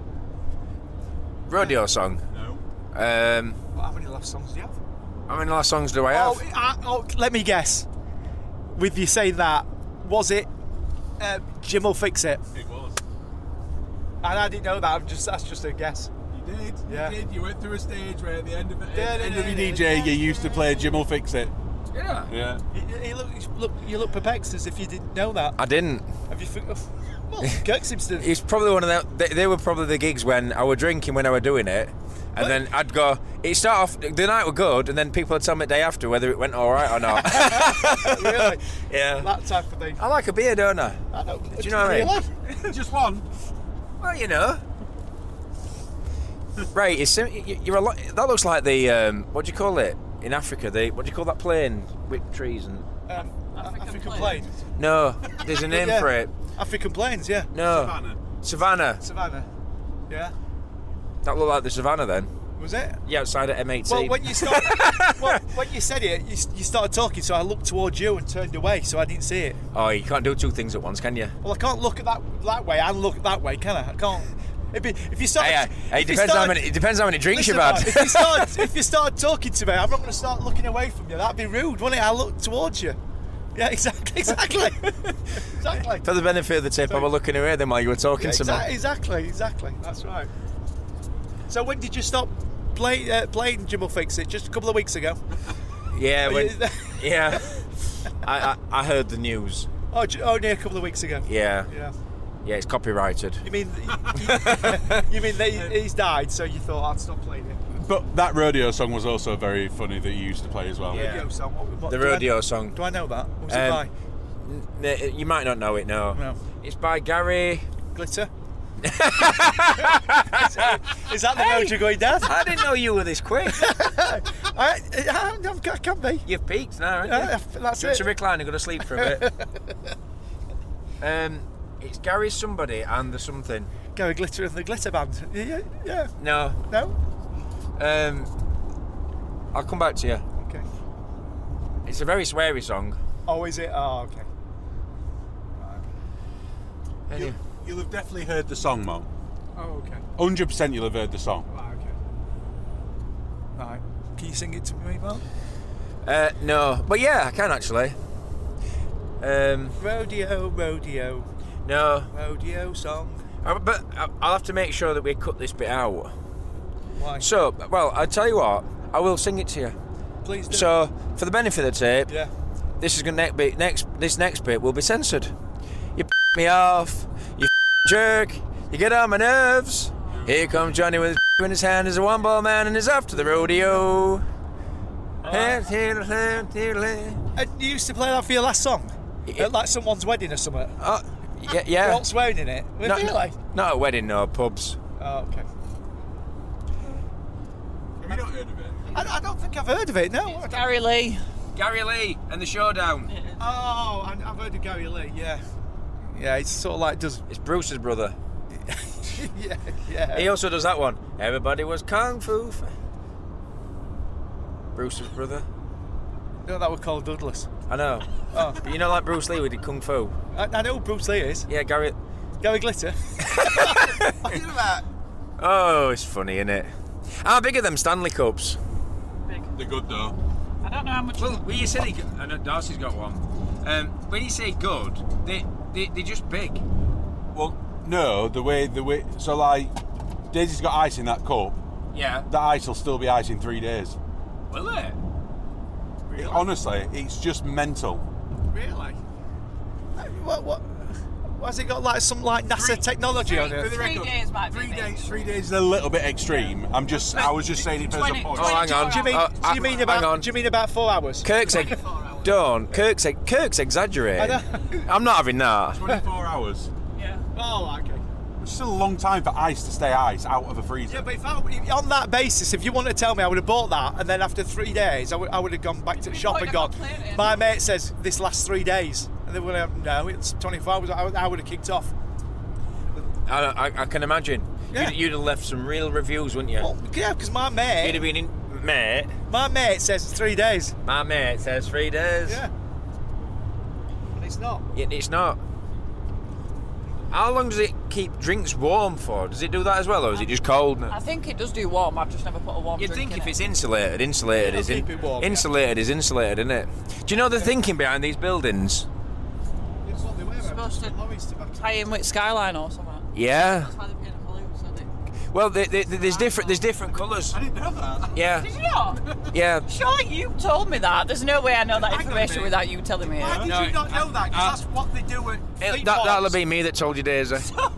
Rodeo song? No. How many last songs do you have? How many last songs do I have? Let me guess. With you saying that, was it Jim will fix it? It was. And I didn't know that. That's just a guess. You did. Yeah. You did. You went through a stage where at the end of your DJ, you used to play Jim will fix it. Yeah. You look perplexed as if you didn't know that. I didn't. Have you forgotten? Well, Kirk seems to. It's probably one of them. They were probably the gigs when I were drinking when I were doing it, and then I'd go. It started off. The night were good, and then people would tell me the day after whether it went all right or not. Really? Yeah. That type of thing. I like a beer, don't I? I know. Do you know what I mean? Really? Just one. Well, you know. Right, you're a lot. That looks like the what do you call it in Africa? What do you call that plane with trees and? African plains. No, there's a name for it. African plains, yeah. No. Savannah. Yeah. That looked like the Savannah then. Was it? Yeah, outside at M18. Well, when you started, when you said it, you started talking, so I looked towards you and turned away, so I didn't see it. Oh, you can't do two things at once, can you? Well, I can't look at that way and look that way, can I? I can't. If you start, Hey, it depends how many drinks you've had. If you start talking to me, I'm not going to start looking away from you. That'd be rude, wouldn't it? I look towards you. Yeah, exactly. Exactly. For the benefit of the tape, I was looking away then while you were talking to me. Exactly. That's right. So when did you stop playing Jim Fix It? Just a couple of weeks ago. Yeah. Yeah. I heard the news. Oh, only a couple of weeks ago. Yeah. Yeah. Yeah, it's copyrighted. You mean that he's died, so you thought I'd stop playing it? But that rodeo song was also very funny that you used to play as well. Yeah. Rodeo song. What, The rodeo song. Do I know that? What was it by? You might not know it, no. It's by Gary... Glitter? Is that the road you're going down? I didn't know you were this quick. I can be. You've peaked now, haven't you? That's It's it. a recliner, go to sleep for a bit. It's Gary somebody and the something. Gary Glitter and the Glitter Band. Yeah. No. I'll come back to you. Okay. It's a very sweary song. Oh, is it? Oh, okay. Anyway. You'll have definitely heard the song, Mo. Oh, okay. 100% you'll have heard the song. Right. Can you sing it to me, Mark? No. But yeah, I can actually. Rodeo. No. Rodeo song. But I'll have to make sure that we cut this bit out. Why? So, well, I'll tell you what. I will sing it to you. Please do. So, for the benefit of the tape, Yeah. this is gonna this next bit will be censored. You me off, you jerk, you get on my nerves. Here comes Johnny with his in his hand, as a one-ball man, and is off to the rodeo. You used to play that for your last song? At like someone's wedding or something? Yeah. You're all swearing in it? Really? Not a wedding, no, pubs. Oh, okay. Have you not heard of it? I don't think I've heard of it, no. Gary Lee. Gary Lee and the Showdown. Oh, I've heard of Gary Lee, yeah. Yeah, it's sort of like does... It's Bruce's brother. yeah. He also does that one. Everybody was kung fu. Bruce's brother. No, that was Cole Douglas. I know. Oh. But you know, like Bruce Lee, we did kung fu. I know who Bruce Lee is. Yeah, Gary Glitter. What are you about? Oh, it's funny, isn't it? How big are them Stanley Cups? Big. They're good though. I don't know how much. Well, when you say I know Darcy's got one. When you say good, they're just big. Well, no, the way. So like, Daisy's got ice in that cup. Yeah. That ice will still be ice in 3 days. Will it? Really? Honestly, it's just mental. Really? What? Has it got like some like NASA technology on it? 3 days might be. 3 days. 3 days is a little bit extreme. I was just saying it as a point. Oh, hang on. Do you mean about 4 hours? Kirk's exaggerating. I'm not having that. 24 hours. Yeah. Oh, okay. It's still a long time for ice to stay ice out of a freezer. Yeah, but if on that basis, if you want to tell me I would have bought that, and then after 3 days, I would have gone back to the shop and gone, my mate says this lasts 3 days. And they would have, no, it's 24 hours. I would have kicked off. I can imagine. Yeah. You'd have left some real reviews, wouldn't you? Well, yeah, because my mate... You'd have been in... Mate? My mate says it's 3 days. My mate says 3 days. Yeah. But it's not. It's not. How long does it keep drinks warm for? Does it do that as well, or is it just cold? I think it does do warm. I've just never put a warm You'd drink think in if it. it's insulated is keep it warm, insulated is insulated, isn't it? Do you know the thinking behind these buildings? It's what they were. Supposed to tie in with Skyline or something. Yeah. That's why they're paying a balloon, so they... Well, there's different colours. I didn't know that. Yeah. Did you not? Yeah. Surely you told me that. There's no way I know that information without you telling me it. Why did you not know that? Because that's what they do at theme That'll parks. be me that told you, Daisy.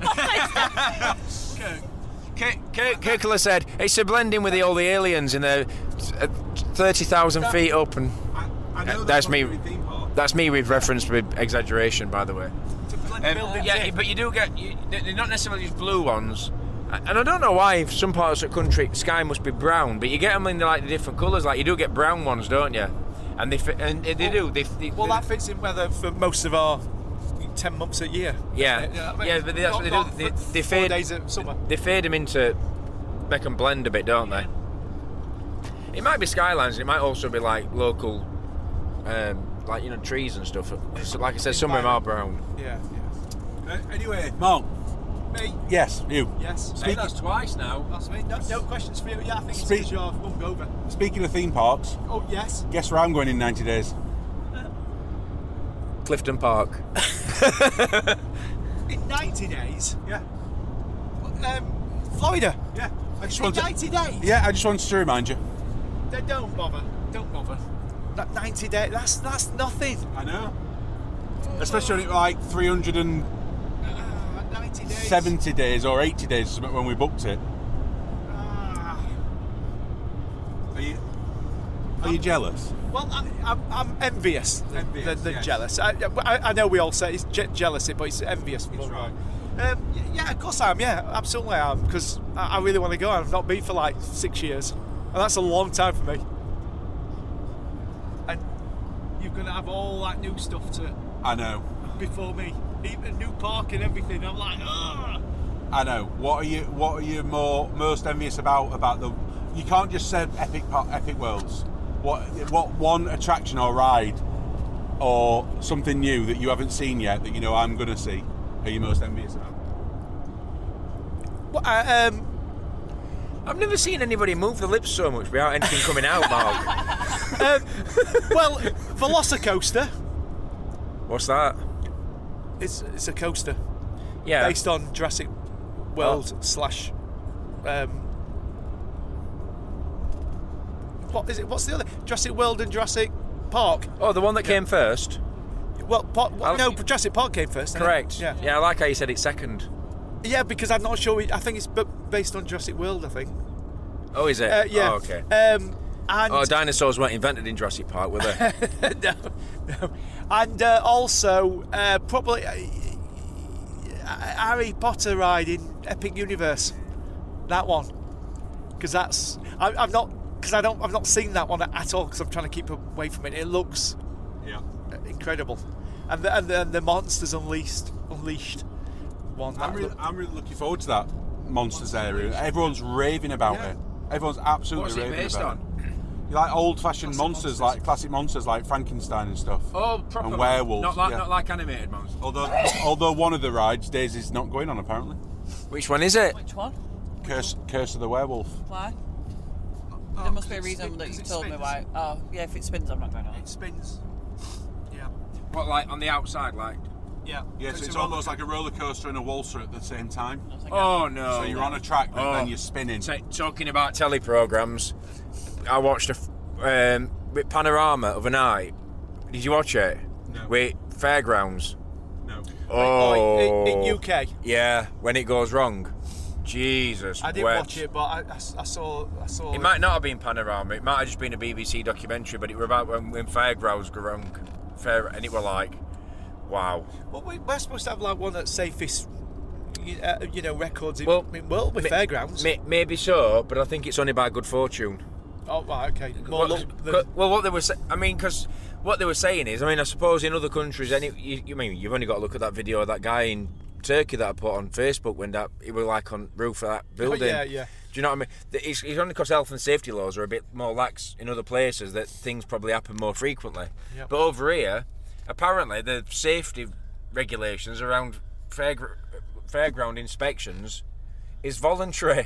Kirkler said it's a blending with all the aliens in the 30,000 feet up, and I know that's me. what theme park. That's me with reference with exaggeration, by the way. Buildings Yeah, in. but you do get. They're not necessarily just blue ones. And I don't know why some parts of the country sky must be brown, but you get them in the different colours. Like you do get brown ones, don't you? And they do. Well, that fits in weather for most of our 10 months a year. Yeah, You know what I mean? yeah, but that's what they do. Not They 4 fade. days of summer. They fade them into, make them blend a bit, don't they? It might be skylines. It might also be like local, trees and stuff. So, like I said, some of them are brown. Yeah. Anyway, Mark. Me? Yes, you. Yes. Hey, that's twice now. That's me. No questions for you. Yeah, I think it's Speak- because you're hungover. Speaking of theme parks, Oh, yes. guess where I'm going in 90 days? Clifton Park. In 90 days? Yeah. Florida. Yeah. I just In wanted. 90 days? Yeah, I just wanted to remind you. Don't bother. Don't bother. That 90 days, that's nothing. I know. Especially like 370 90 days. days or 80 days or something when we booked it. Ah. Are you jealous? Well, I'm envious, Envious, than yes. jealous. I know we all say it's jealousy, but it's envious. It's right. Yeah, of course I am. Yeah, absolutely I am. Because I really want to go. I've not been for like 6 years, and that's a long time for me. And you're gonna have all that new stuff to I know. before me, even new park and everything. I'm like, ugh. I know. What are you most envious about the? You can't just say Epic Worlds. What one attraction or ride or something new that you haven't seen yet that you know I'm gonna see are you most envious about? Well, I've never seen anybody move the lips so much without anything coming out, Mark. well, Velocicoaster. What's that? It's a coaster Yeah. based on Jurassic World slash. What is it? What's the other? Jurassic World and Jurassic Park. Oh, the one that came first. Well, no, Jurassic Park came first. didn't it? Correct. Yeah. Yeah, I like how you said it second. Yeah, because I'm not sure. I think it's based on Jurassic World. I think. Oh, is it? Yeah. Oh, okay. And Dinosaurs weren't invented in Jurassic Park, were they? no. And also probably Harry Potter ride in Epic Universe. That one, because I've not seen that one at all because I'm trying to keep away from it. It looks incredible, and the Monsters Unleashed one. I'm really looking forward to that Monsters area. Everyone's raving about it. Everyone's absolutely What's it raving based about on? it. You like old-fashioned monsters, like classic monsters, like Frankenstein and stuff. Oh, proper. And werewolves. Not like animated monsters. Although one of the rides, Daisy's not going on apparently. Which one is it? Which one? Curse of the Werewolf. Why? There must be a reason that you told me why. Oh, yeah, if it spins, I'm not going on. It spins. Yeah. What, like on the outside, like? Yeah. Yeah, so it's almost like a roller coaster and a waltzer at the same time. Oh no! So you're on a track, but Oh. then you're spinning. Talking about telly programs, I watched with Panorama of a night. Did you watch it? No. With Fairgrounds. No. Oh. In UK. Yeah, when it goes wrong. Jesus. I didn't wept. watch it, but I saw. It might not have been Panorama. It might have just been a BBC documentary, but it was about when Fairgrounds go wrong. And it were like, wow. Well, we're supposed to have like one of the safest, records in Well, world with Fairgrounds. Maybe so, but I think it's only by good fortune. Oh, right, okay. More luck than- What they were because what they were saying is, I suppose in other countries, you've only got to look at that video of that guy in Turkey that I put on Facebook when he was like on roof of that building. yeah. Do you know what I mean? It's only because health and safety laws are a bit more lax in other places that things probably happen more frequently. Yep. But over here, apparently the safety regulations around fairground inspections is voluntary.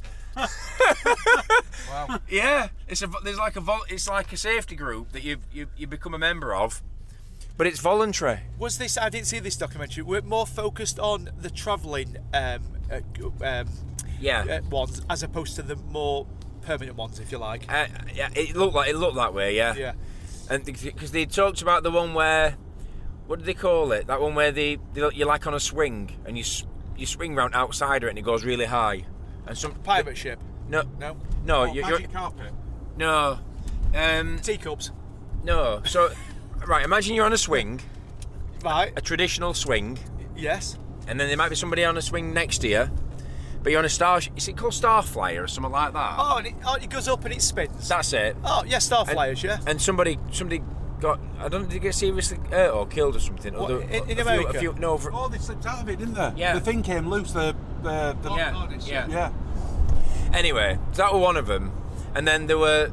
Wow. Yeah, it's like a safety group that you become a member of, but it's voluntary. Was this? I didn't see this documentary. We're more focused on the travelling ones, as opposed to the more permanent ones, if you like. Yeah, it looked that way. Yeah. Yeah. And because they talked about the one where, what do they call it? That one where you're like on a swing and you swing round outside it and it goes really high. And some pirate ship. No. Magic carpet. No. Teacups. No. So, right. Imagine you're on a swing. Right. A traditional swing. Yes. And then there might be somebody on a swing next to you. But you're on a star. Is it called Starflyer or something like that? Oh, and it goes up and it spins. That's it. Oh, yeah, Starflyers, yeah. And somebody got. I don't know. Did they get seriously hurt or killed or something? What, in America? They slipped out of it, didn't they? Yeah. The thing came loose. Yeah. Anyway, that were one of them, and then there were,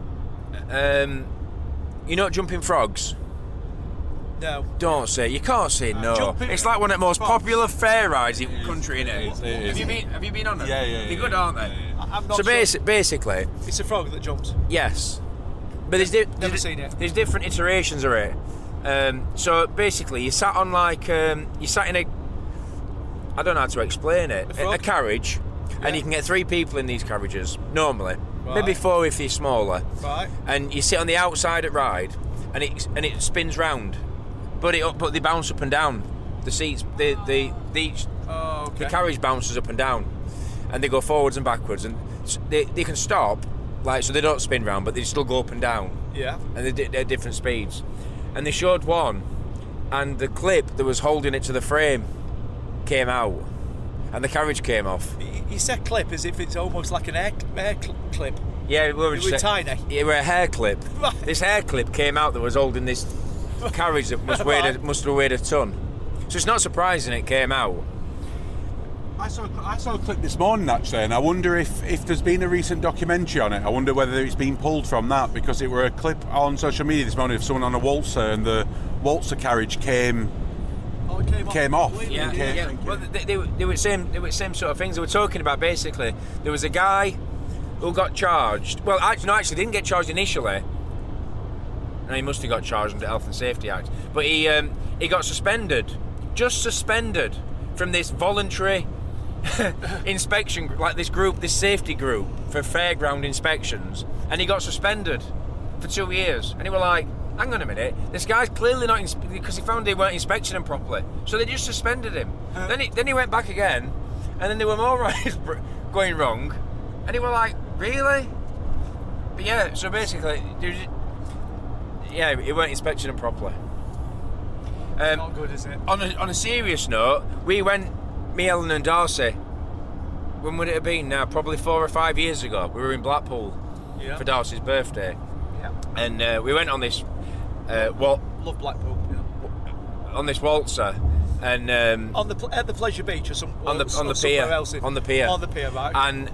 jumping frogs. No. Don't say. You can't say no. It's like one of the most popular fair rides in the country, innit? Have you been on them? Yeah. They're good, aren't they? I'm not So basically, it's a frog that jumps. yes, but Never seen it. There's different iterations of it. So basically, you sat on you sat in a. I don't know how to explain it. A carriage, and you can get 3 people in these carriages normally. Right. Maybe 4 if you're smaller. Right. And you sit on the outside at ride, and it spins round, but they bounce up and down. The seats, the carriage bounces up and down, and they go forwards and backwards, and they can stop, so they don't spin round, but they still go up and down. Yeah. And they're different speeds. And they showed one, and the clip that was holding it to the frame came out, and the carriage came off. You said clip as if it's almost like an air clip. Yeah, we were tiny. Yeah, we're a hair clip. This hair clip came out that was holding this carriage that must have weighed a ton. So it's not surprising it came out. I saw a clip this morning actually, and I wonder if there's been a recent documentary on it. I wonder whether it's been pulled from that, because it were a clip on social media this morning of someone on a waltzer, and the waltzer carriage came off. Yeah. Well, they were same sort of things. They were talking about basically there was a guy who got charged. Well, actually didn't get charged initially. No, he must have got charged under the Health and Safety Act. But he got suspended from this voluntary inspection, like this safety group for fairground inspections, and he got suspended for 2 years. And he were like, hang on a minute, this guy's clearly not because he found they weren't inspecting him properly, so they just suspended him. Then he went back again, and then there were more rides going wrong, and he were like, really? But yeah, so basically, he weren't inspecting him properly. Not good, is it? On a serious note, we went, me, Ellen and Darcy, when would it have been now? Probably 4 or 5 years ago. We were in Blackpool for Darcy's birthday. Yeah. And we went on this love Blackpool. Yeah. On this waltzer, and at the Pleasure Beach or on the pier. On the pier, right? And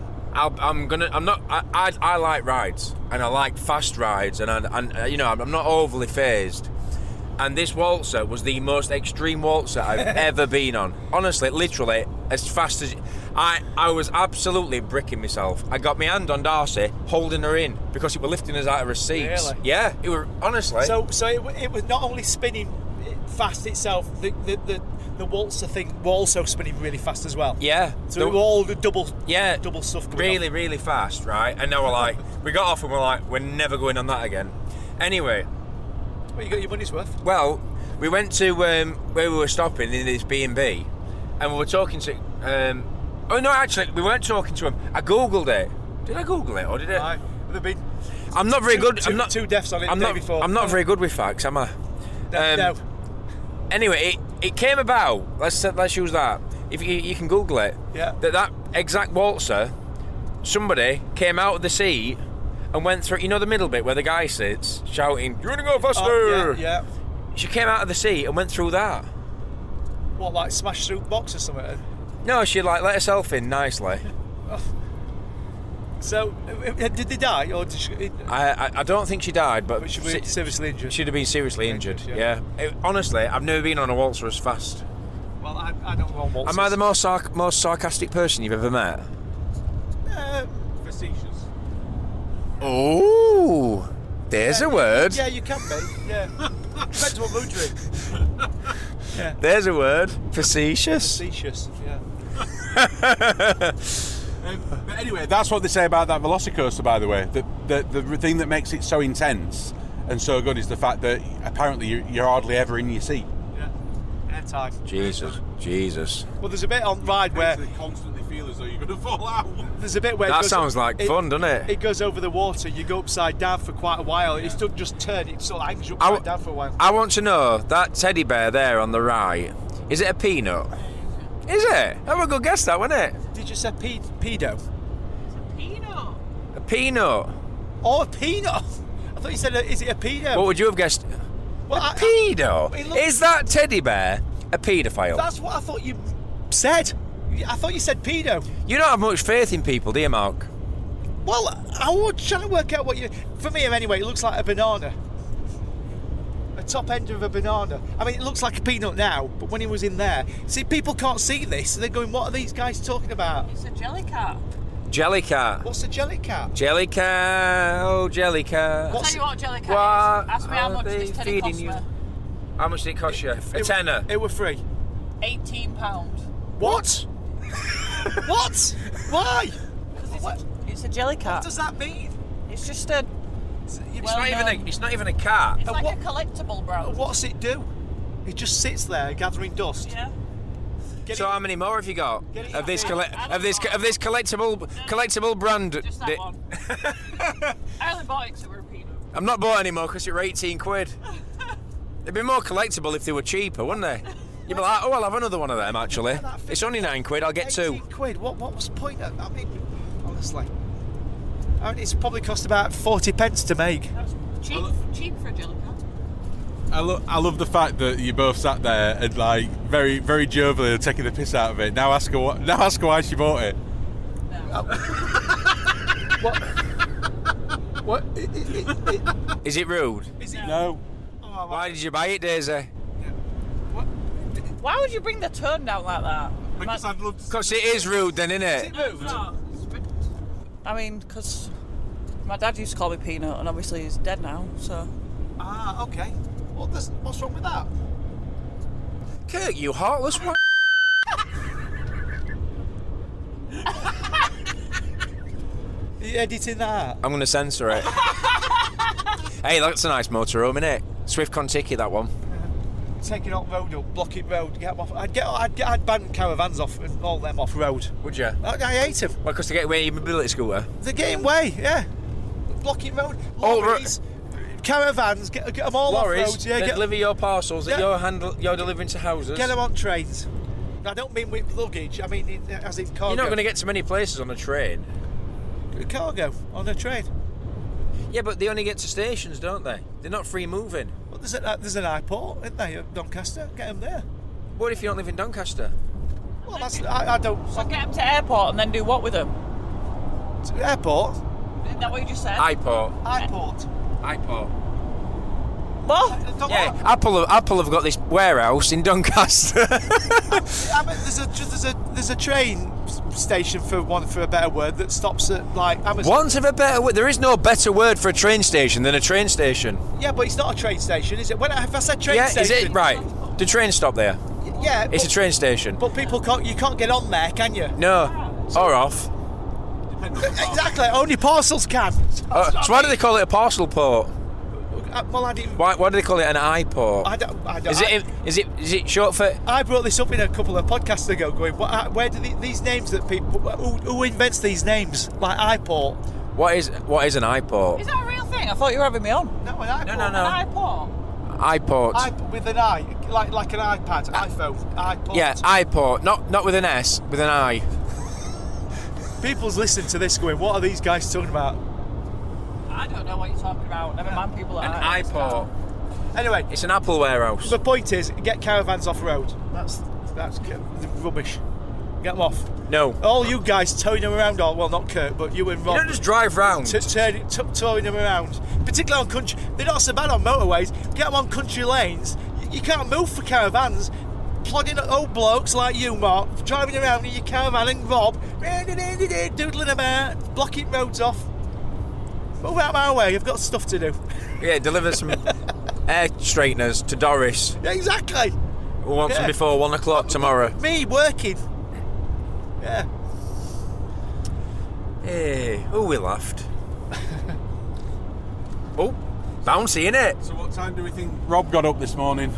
I like rides, and I like fast rides, and I'm not overly phased. And this waltzer was the most extreme waltzer I've ever been on. Honestly, literally, as fast as I was absolutely bricking myself. I got my hand on Darcy, holding her in, because it were lifting us out of her seats. Really? Yeah, it were, honestly. So it was not only spinning fast itself, the waltzer thing was also spinning really fast as well. Yeah. So it was all the double stuff going really, on. Really fast, right? And now we're like, we got off and we're like, we're never going on that again. Anyway. Well, you got your money's worth. Well, we went to where we were stopping in this B&B, and we were talking to. Actually, we weren't talking to him. I googled it. Did I Google it or did it? There've been. I'm not very good. I'm not 2 deaths on it the day before. I'm not very good with facts, am I? No. Anyway, it came about. Let's use that. If you can Google it. Yeah. That exact waltzer, somebody came out of the seat and went through, the middle bit where the guy sits, shouting, "You want to go faster?" Oh, yeah. She came out of the seat and went through that. What, like smashed through the box or something? No, she let herself in nicely. So, did they die, or did she? I don't think she died, but she was seriously injured. She'd have been seriously injured. Yeah. Honestly, I've never been on a waltzer as fast. Well, I don't go on waltzers. Am I the most sarcastic person you've ever met? Facetious. Oh, there's a word. Yeah, you can be. Yeah, depends what mood you're in. Yeah. There's a word. Facetious. Facetious. Yeah. But anyway, that's what they say about that Velocicoaster, by the way. The thing that makes it so intense and so good is the fact that apparently you're hardly ever in your seat. Yeah, airtime. Jesus. Well, there's a bit on ride where They constantly feel as though you're going to fall out. there's a bit where That sounds like fun, doesn't it? It goes over the water. You go upside down for quite a while. It doesn't just turn. It sort of hangs you upside down for a while. I want to know, that teddy bear there on the right, is it a peanut? Is it? Have a good guess, that, wasn't it? Did you say pedo? Peanut. A peanut. Oh, a peanut. I thought you said, is it a pedo? What would you have guessed? Well, a pedo? it looks- Is that teddy bear a paedophile? That's what I thought you said. I thought you said pedo. You don't have much faith in people, do you, Mark? Well, I was trying to work out what you... For me, anyway, it looks like a banana. A top end of a banana. I mean, it looks like a peanut now, but when he was in there... See, people can't see this. They're going, what are these guys talking about? It's a jelly cat. Jelly cat. What's a jelly cat? Jelly cat. Oh, jelly cat. I'll tell you what jelly cat What is. Ask me how are much they this teddy feeding cost you? me. How much did it cost you? A tenner. It were free. £18. What? What? Why? It's a jelly cat. What does that mean? It's just a... It's not even a cat. It's like a collectible, bro. What's it do? It just sits there gathering dust. Yeah. So how many more have you got of this collectible brand? Just that one. I only bought it because it were a peanut. I'm not bought anymore because they were 18 quid. They'd be more collectible if they were cheaper, wouldn't they? You'd be like, oh, I'll have another one of them actually. It's only 9 quid. I'll get 2. 18 quid. What was the point? I mean, honestly, it's probably cost about 40 pence to make. Cheap for a jelly cat. I love the fact that you both sat there and like very very jovially taking the piss out of it. Now ask her why she bought it. What? Is it rude? Is it? No. Why did you buy it, Daisy? Why would you bring the tone down like that? Because I'd love to. Because it is rude, then, isn't it? Is it rude? I mean, because my dad used to call me Peanut, and obviously he's dead now, so... Ah, okay. What's wrong with that? Kirk, you heartless one. Are you editing that? I'm going to censor it. Hey, that's a nice motorhome, innit? Swift Contiki, that one. Taking off road up, blocking road, get them off. I'd ban caravans off and all them off road. Would you? I hate them. Well, because they get away your mobility scooter. They're getting way, yeah. Blocking road. All Lorries, caravans, get them all off Lorries, roads. Yeah, deliver your parcels that you're delivering to houses. Get them on trains. I don't mean with luggage. I mean as in cargo. You're not going to get to many places on a train. Cargo on a train. Yeah, but they only get to stations, don't they? They're not free moving. Well, there's an airport, isn't there, at Doncaster? Get them there. What if you don't live in Doncaster? Well, I don't. So get them to airport and then do what with them? Airport? Isn't that what you just said? Airport. What? Yeah, Apple have got this warehouse in Doncaster. I mean, there's a train station for a better word that stops at like Amazon. Want of a better word? There is no better word for a train station than a train station. Yeah, but it's not a train station, is it? If I said train Yeah, station, is it right? The train stop there. Yeah, It's a train station. But people you can't get on there, can you? No, or off. Exactly. Only parcels can. So why do they call it a parcel port? Well, I didn't. Why do they call it an I-port? I don't. Is it short for? I brought this up in a couple of podcasts ago, going, where do these names that people who invents these names like iPort? What is an I-port? Is that a real thing? I thought you were having me on. No, an iPort. No. An iPort? I-port. With an I, like an iPad, iPhone, iPort. Yeah, I-port. Not with an S, with an I. People's listening to this, going, what are these guys talking about? I don't know what you're talking about. Never mind people that An are I-port. Anyway, It's an Apple warehouse. the point is, get caravans off road. That's rubbish. Get them off. No. All you guys towing them around, well, not Kurt, but you and Rob. You don't just drive round. Towing them around, particularly on country. They're not so bad on motorways. Get them on country lanes. You can't move for caravans. Plodding old blokes like you, Mark, driving around in your caravan, and Rob doodling about, blocking roads off. Move out of my way. I've got stuff to do. Yeah, deliver some air straighteners to Doris. Yeah, exactly. We want them before 1 o'clock tomorrow. Me working. Yeah. Hey, we laughed? Oh, bouncy, innit? So what time do we think Rob got up this morning?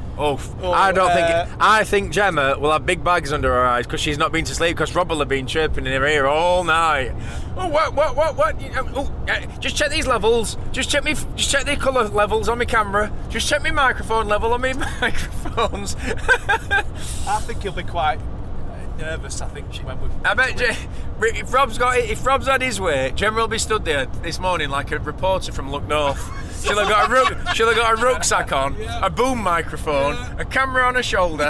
I think Gemma will have big bags under her eyes because she's not been to sleep because Rob will have been chirping in her ear all night. Oh, what? Just check these levels. Just check the colour levels on my camera. Just check my microphone level on my microphones. I think he'll be quite nervous. I think when we. I bet if Rob's had his way, Gemma will be stood there this morning like a reporter from Look North. She'll have got a rucksack on, a boom microphone, a camera on her shoulder,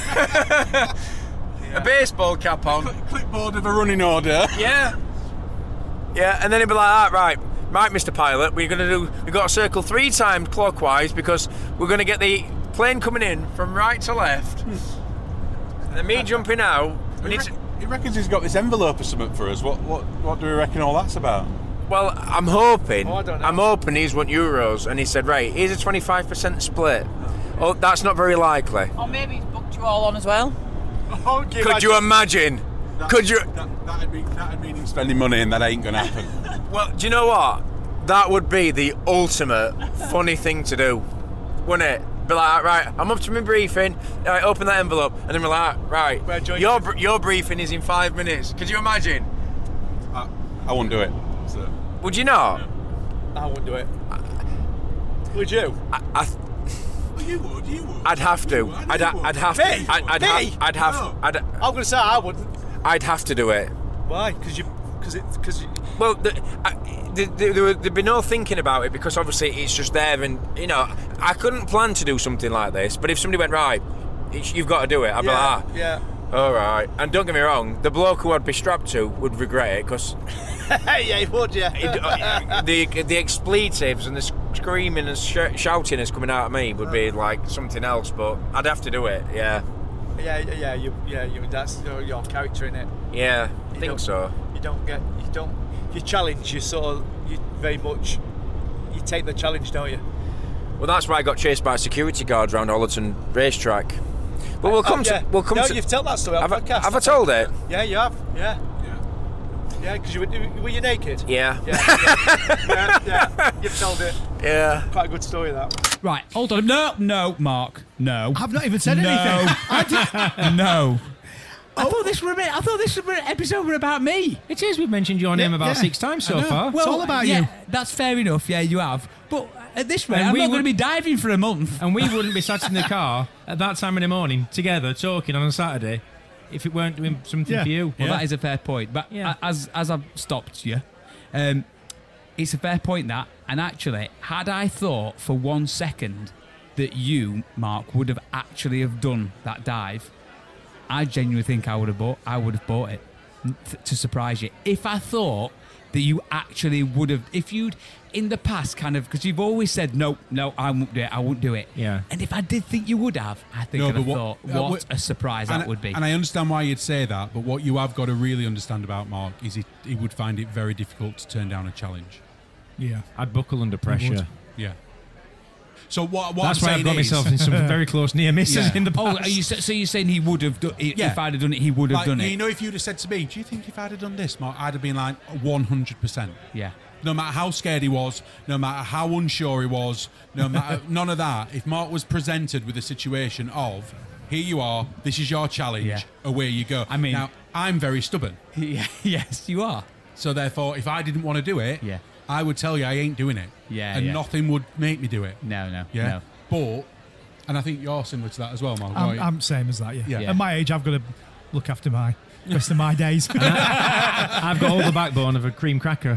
a baseball cap on, clipboard of a running order. Yeah, and then he'll be like, right, Mr. Pilot, we've got to circle 3 times clockwise because we're going to get the plane coming in from right to left, and then me jumping out. He reckons he's got this envelope or something for us. What do we reckon all that's about? Well, I'm hoping. I don't know. I'm hoping he's won euros, and he said, right, here's a 25% split. Oh, that's not very likely. Or maybe he's booked you all on as well. Could you imagine? That'd mean him spending money, and that ain't gonna happen. Well, do you know what? That would be the ultimate funny thing to do, wouldn't it? Be like, right, I'm up to my briefing. Right, open that envelope, and then we're like, right, your briefing is in 5 minutes. Could you imagine? I wouldn't do it. So. Would you not? I wouldn't do it. Would you? You would. I'd have to. I'd have to. I'd have. I'm gonna say I wouldn't. I'd have to do it. Why? Because you. Well, there'd be no thinking about it because obviously it's just there, and I couldn't plan to do something like this. But if somebody went, right, you've got to do it, I'd be like, yeah. All right. And don't get me wrong, the bloke who I'd be strapped to would regret it because. Yeah, he would. Yeah. The expletives and the screaming and shouting that's coming out of me would be like something else, but I'd have to do it. Yeah. You. That's your character in it. Yeah, I think so. You challenge. You very much. You take the challenge, don't you? Well, that's why I got chased by security guards around Ollerton racetrack. But we'll come to. You've told that story on the podcast. Have I told it? Yeah, you have. Yeah. Yeah, because were you naked? Yeah. Yeah. You've told it. Yeah. Quite a good story, that. Right, hold on. No, Mark. No. I've not even said anything. No. I thought this was an episode about me. It is. We've mentioned your name about 6 times so far. Well, it's all about you. That's fair enough. Yeah, you have. But at this rate, And I'm we not going to would- be diving for a month. And we wouldn't be sat in the car at that time in the morning together talking on a Saturday if it weren't doing something for you. Well, that is a fair point. But as I've stopped you, it's a fair point that. And actually, had I thought for 1 second that you, Mark, would have actually have done that dive, I genuinely think I would have bought it to surprise you. If I thought that you actually would have, if you'd in the past kind of, because you've always said no, I won't do it. Yeah. And if I did think you would have, I think I'd have thought, what a surprise that would be. And I understand why you'd say that, but what you have got to really understand about Mark is he would find it very difficult to turn down a challenge. Yeah. I'd buckle under pressure. Yeah. So what That's I'm why saying I've got is, myself in some very close near misses in the Oh, past. so you're saying he would have done it? Yeah. If I'd have done it, he would have done it. You know, if you'd have said to me, do you think if I'd have done this, Mark, I'd have been like 100%. Yeah. No matter how scared he was, no matter how unsure he was, no matter none of that. If Mark was presented with a situation of, here you are, this is your challenge, away you go. I mean, now I'm very stubborn. Yeah, yes, you are. So therefore, if I didn't want to do it, Yeah. I would tell you I ain't doing it. Yeah, and yeah. nothing would make me do it. No. Yeah. But, and I think you're similar to that as well, Mark. I'm same as that, Yeah. At my age, I've got to look after my rest of my days. I've got all the backbone of a cream cracker.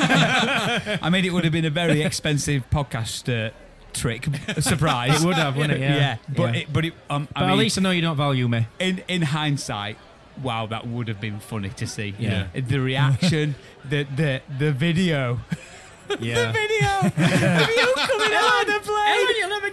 I mean, it would have been a very expensive podcast trick, a surprise. It would have, wouldn't it? Yeah. But At least I know you don't value me. In hindsight, wow, that would have been funny to see. Yeah. The reaction, the video. Yeah. The video of you coming out of the plane. You'll never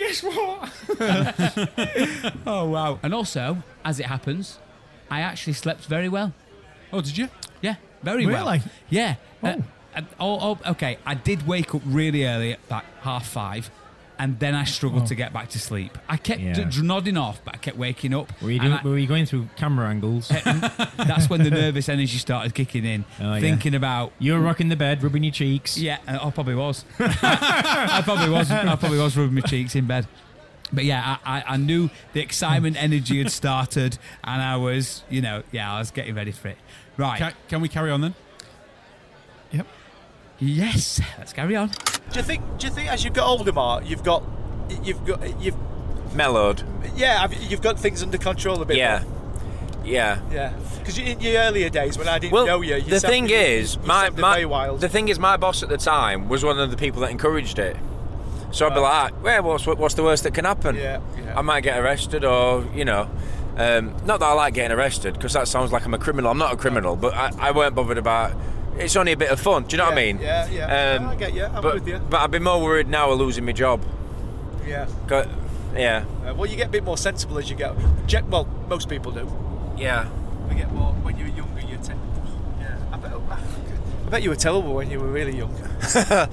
guess what. Oh, wow. And also, as it happens, I actually slept very well. Oh, did you? Yeah, very well. Really? Yeah. Okay, I did wake up really early at like 5:30, and then I struggled to get back to sleep. I kept nodding off, but I kept waking up. Were you going through camera angles? That's when the nervous energy started kicking in. Thinking about you were rocking the bed, rubbing your cheeks. Yeah, I probably was. I probably was rubbing my cheeks in bed. But yeah, I knew the excitement energy had started, and I was, I was getting ready for it. Right. Can we carry on then? Yep. Yes. Let's carry on. Do you think as you've got older, Mark, you've mellowed? Yeah, you've got things under control a bit more. Yeah. Because in your earlier days when I didn't know you, the thing is, my boss at the time was one of the people that encouraged it. So I'd be like, well, what's the worst that can happen? Yeah. I might get arrested, or not that I like getting arrested, because that sounds like I'm a criminal. I'm not a criminal, but I weren't bothered about. It's only a bit of fun. Do you know what I mean? Yeah. I get you. I'm with you. But I'd be more worried now of losing my job. Yeah. Yeah. Well, you get a bit more sensible as you get. Well, most people do. Yeah. We get more when you were younger. Yeah. I bet you were terrible when you were really young. Yeah.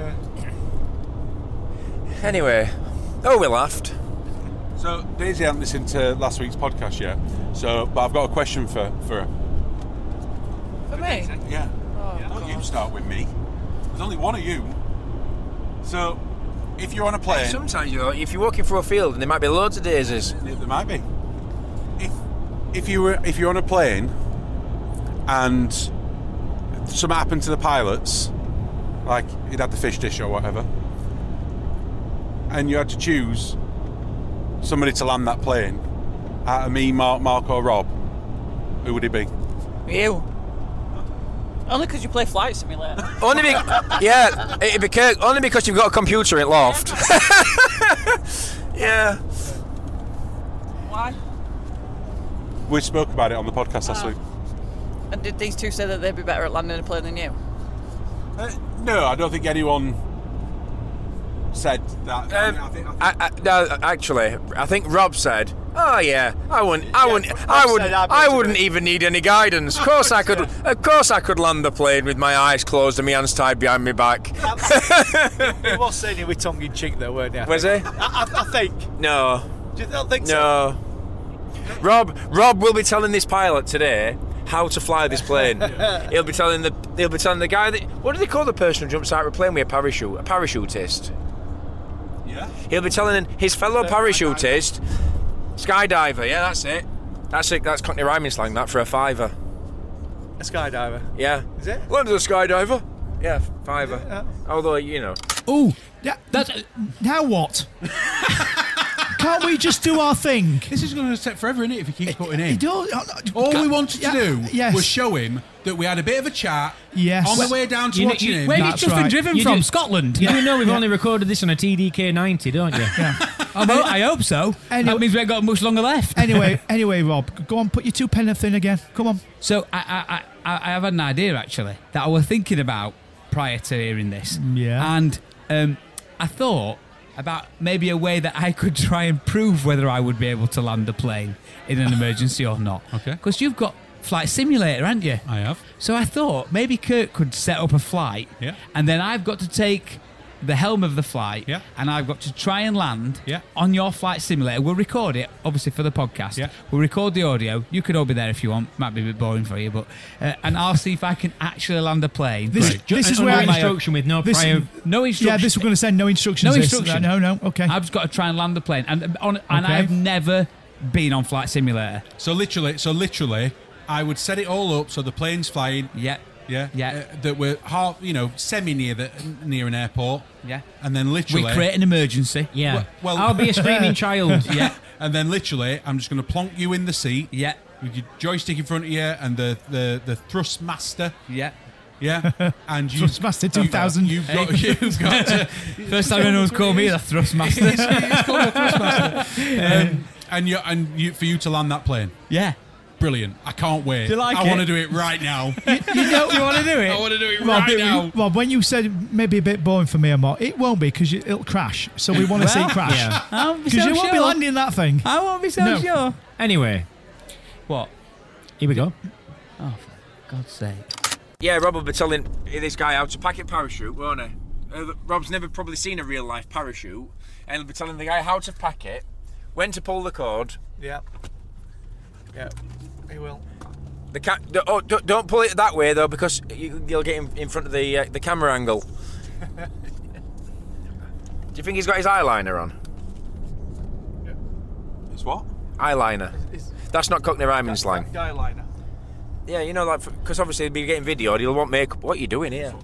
Anyway, we laughed. So Daisy hasn't listened to last week's podcast yet. But I've got a question for her. For me? Yeah. Don't you start with me. There's only one of you. So, if you're on a plane, sometimes if you're walking through a field and there might be loads of daisies. There might be. If you're on a plane and something happened to the pilots, like he'd had the fish dish or whatever, and you had to choose somebody to land that plane out of me, Mark or Rob, who would it be? You. Only because you play Flight Simulator. It'd be Kirk. Only because you've got a computer in loft. Yeah. Why? We spoke about it on the podcast last week. And did these two say that they'd be better at landing a plane than you? No, I don't think anyone said that. I think Rob said, "Oh yeah, I wouldn't even need any guidance. Of course I could land the plane with my eyes closed and my hands tied behind my back." He was saying it with tongue in cheek, though, weren't he? Was he? I think. No. Do you not think so? No. Rob will be telling this pilot today how to fly this plane. He'll be telling the guy that. What do they call the person who jumps out of a plane with a parachute? A parachutist. Yeah. He'll be telling his fellow parachutist, skydiver. Yeah, that's it. That's Cockney rhyming slang. That for a fiver. A skydiver. Yeah. Is it? What is a skydiver? Yeah, fiver. Yeah. Although Oh, yeah. Now what? Can't we just do our thing? This is going to take forever, isn't it, if he keeps putting in? All we wanted to do was show him that we had a bit of a chat on the way down to watching him. Where did Justin driven from? Scotland? You do know we've only recorded this on a TDK 90, don't you? Yeah. I hope so. That means we ain't got much longer left. Anyway, Rob, go on, put your 2 pence in again. Come on. So I have had an idea, actually, that I was thinking about prior to hearing this. Yeah. And I thought about maybe a way that I could try and prove whether I would be able to land a plane in an emergency or not. Okay. Because you've got Flight Simulator, haven't you? I have. So I thought maybe Kirk could set up a flight, and then I've got to take the helm of the flight, and I've got to try and land on your Flight Simulator. We'll record it, obviously, for the podcast. Yeah. We'll record the audio. You could all be there if you want. Might be a bit boring for you, but and I'll see if I can actually land a plane. This is where instruction with no prior. No instruction. Yeah, this we're going to send no instructions. No instruction. No. Okay. I've just got to try and land the plane, and I've never been on Flight Simulator. So literally, I would set it all up so the plane's flying. Yeah. That we're semi near an airport. Yeah. And then literally we create an emergency. Yeah. Well, I'll be a screaming child. Yeah. And then literally, I'm just going to plonk you in the seat. Yeah. With your joystick in front of you and the thrust master. Yeah. Yeah. And you Thrustmaster 2000. You've got to. First time anyone's called me the Thrustmaster. It's called a Thrustmaster. And for you to land that plane. Yeah. Brilliant. I can't wait. Do you like I it? want to do it right now. You want to do it? I want to do it right now. Rob, when you said maybe a bit boring for me and Mark, it won't be because it'll crash. So we want to see it crash. Yeah. Because you won't be landing that thing. I won't be so sure. Anyway. What? Here we go. Oh, for God's sake. Yeah, Rob will be telling this guy how to pack a parachute, won't he? Rob's never probably seen a real life parachute, and he'll be telling the guy how to pack it, when to pull the cord. Yeah. Yeah, he will. Don't pull it that way though, because you'll get in front of the camera angle. Do you think he's got his eyeliner on? Yeah. It's what? Eyeliner. That's not Cockney rhyming slang. Eyeliner. Yeah, you know, like, because obviously he'll be getting videoed, he'll want makeup. What are you doing here?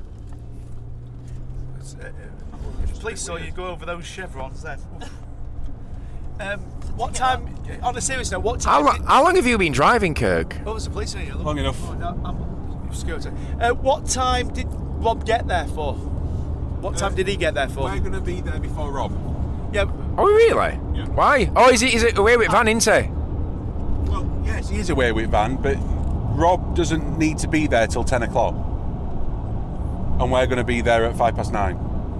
Please, so you go over those chevrons then. What time? On a serious note, what time? How long have you been driving, Kirk? Oh, there's a police in here. Long enough. Oh, no, I'm scared. What time did Rob get there for? What time did he get there for? We're going to be there before Rob. Yeah. Oh, really? Yeah. Why? Oh, is it away with van, isn't he? Well, yes, he is away with van, but Rob doesn't need to be there till 10 o'clock. And we're going to be there at 9:05.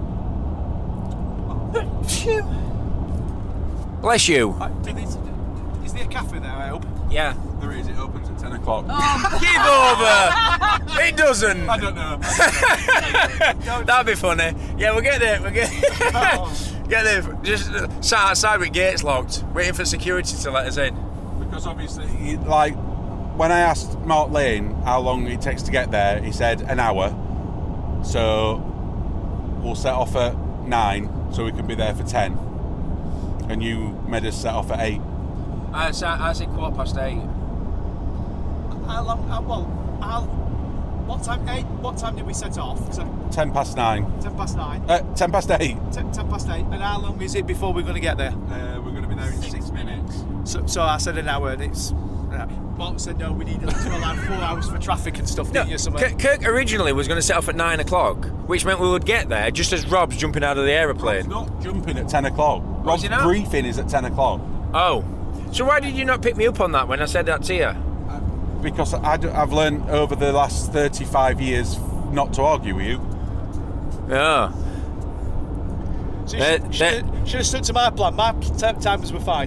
Bless you. Is there a cafe there, I hope? Yeah. There is, it opens at 10 o'clock. Give over! It doesn't! I don't know. That'd be funny. Yeah, we'll get there. Get there. Just sat outside with gates locked, waiting for security to let us in. Because obviously, when I asked Mark Lane how long it takes to get there, he said an hour. So we'll set off at 9, so we can be there for 10. And you made us set off at 8. I said 8:15. How long? What time? 8. What time did we set off? 9:10. 10 past 9. 8. 10 past 8. And how long is it before we're going to get there? We're going to be there in 6 minutes. So I said an hour, and it's. Mark said no. We need to allow 4 hours for traffic and stuff. Didn't you? Kirk originally was going to set off at 9 o'clock, which meant we would get there just as Rob's jumping out of the aeroplane. Rob's not jumping at 10 o'clock. Rob's briefing is at 10 o'clock. Oh. So why did you not pick me up on that when I said that to you? Because I've learned over the last 35 years not to argue with you. Yeah. So you should have stuck to my plan. My times were fine.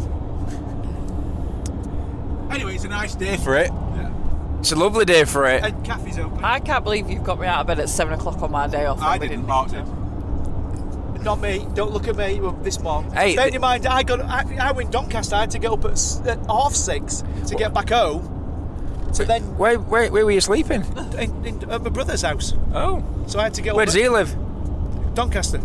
Anyway, it's a nice day for it. Yeah. It's a lovely day for it. And cafe's open. I can't believe you've got me out of bed at 7 o'clock on my day off. I didn't, Mark did. Not me. Don't look at me. This morning. Hey, bear in mind, I went in Doncaster. I had to get up at 6:30 to get back home. So then, where were you sleeping? At my brother's house. Oh, so I had to get. Where does he live? Doncaster.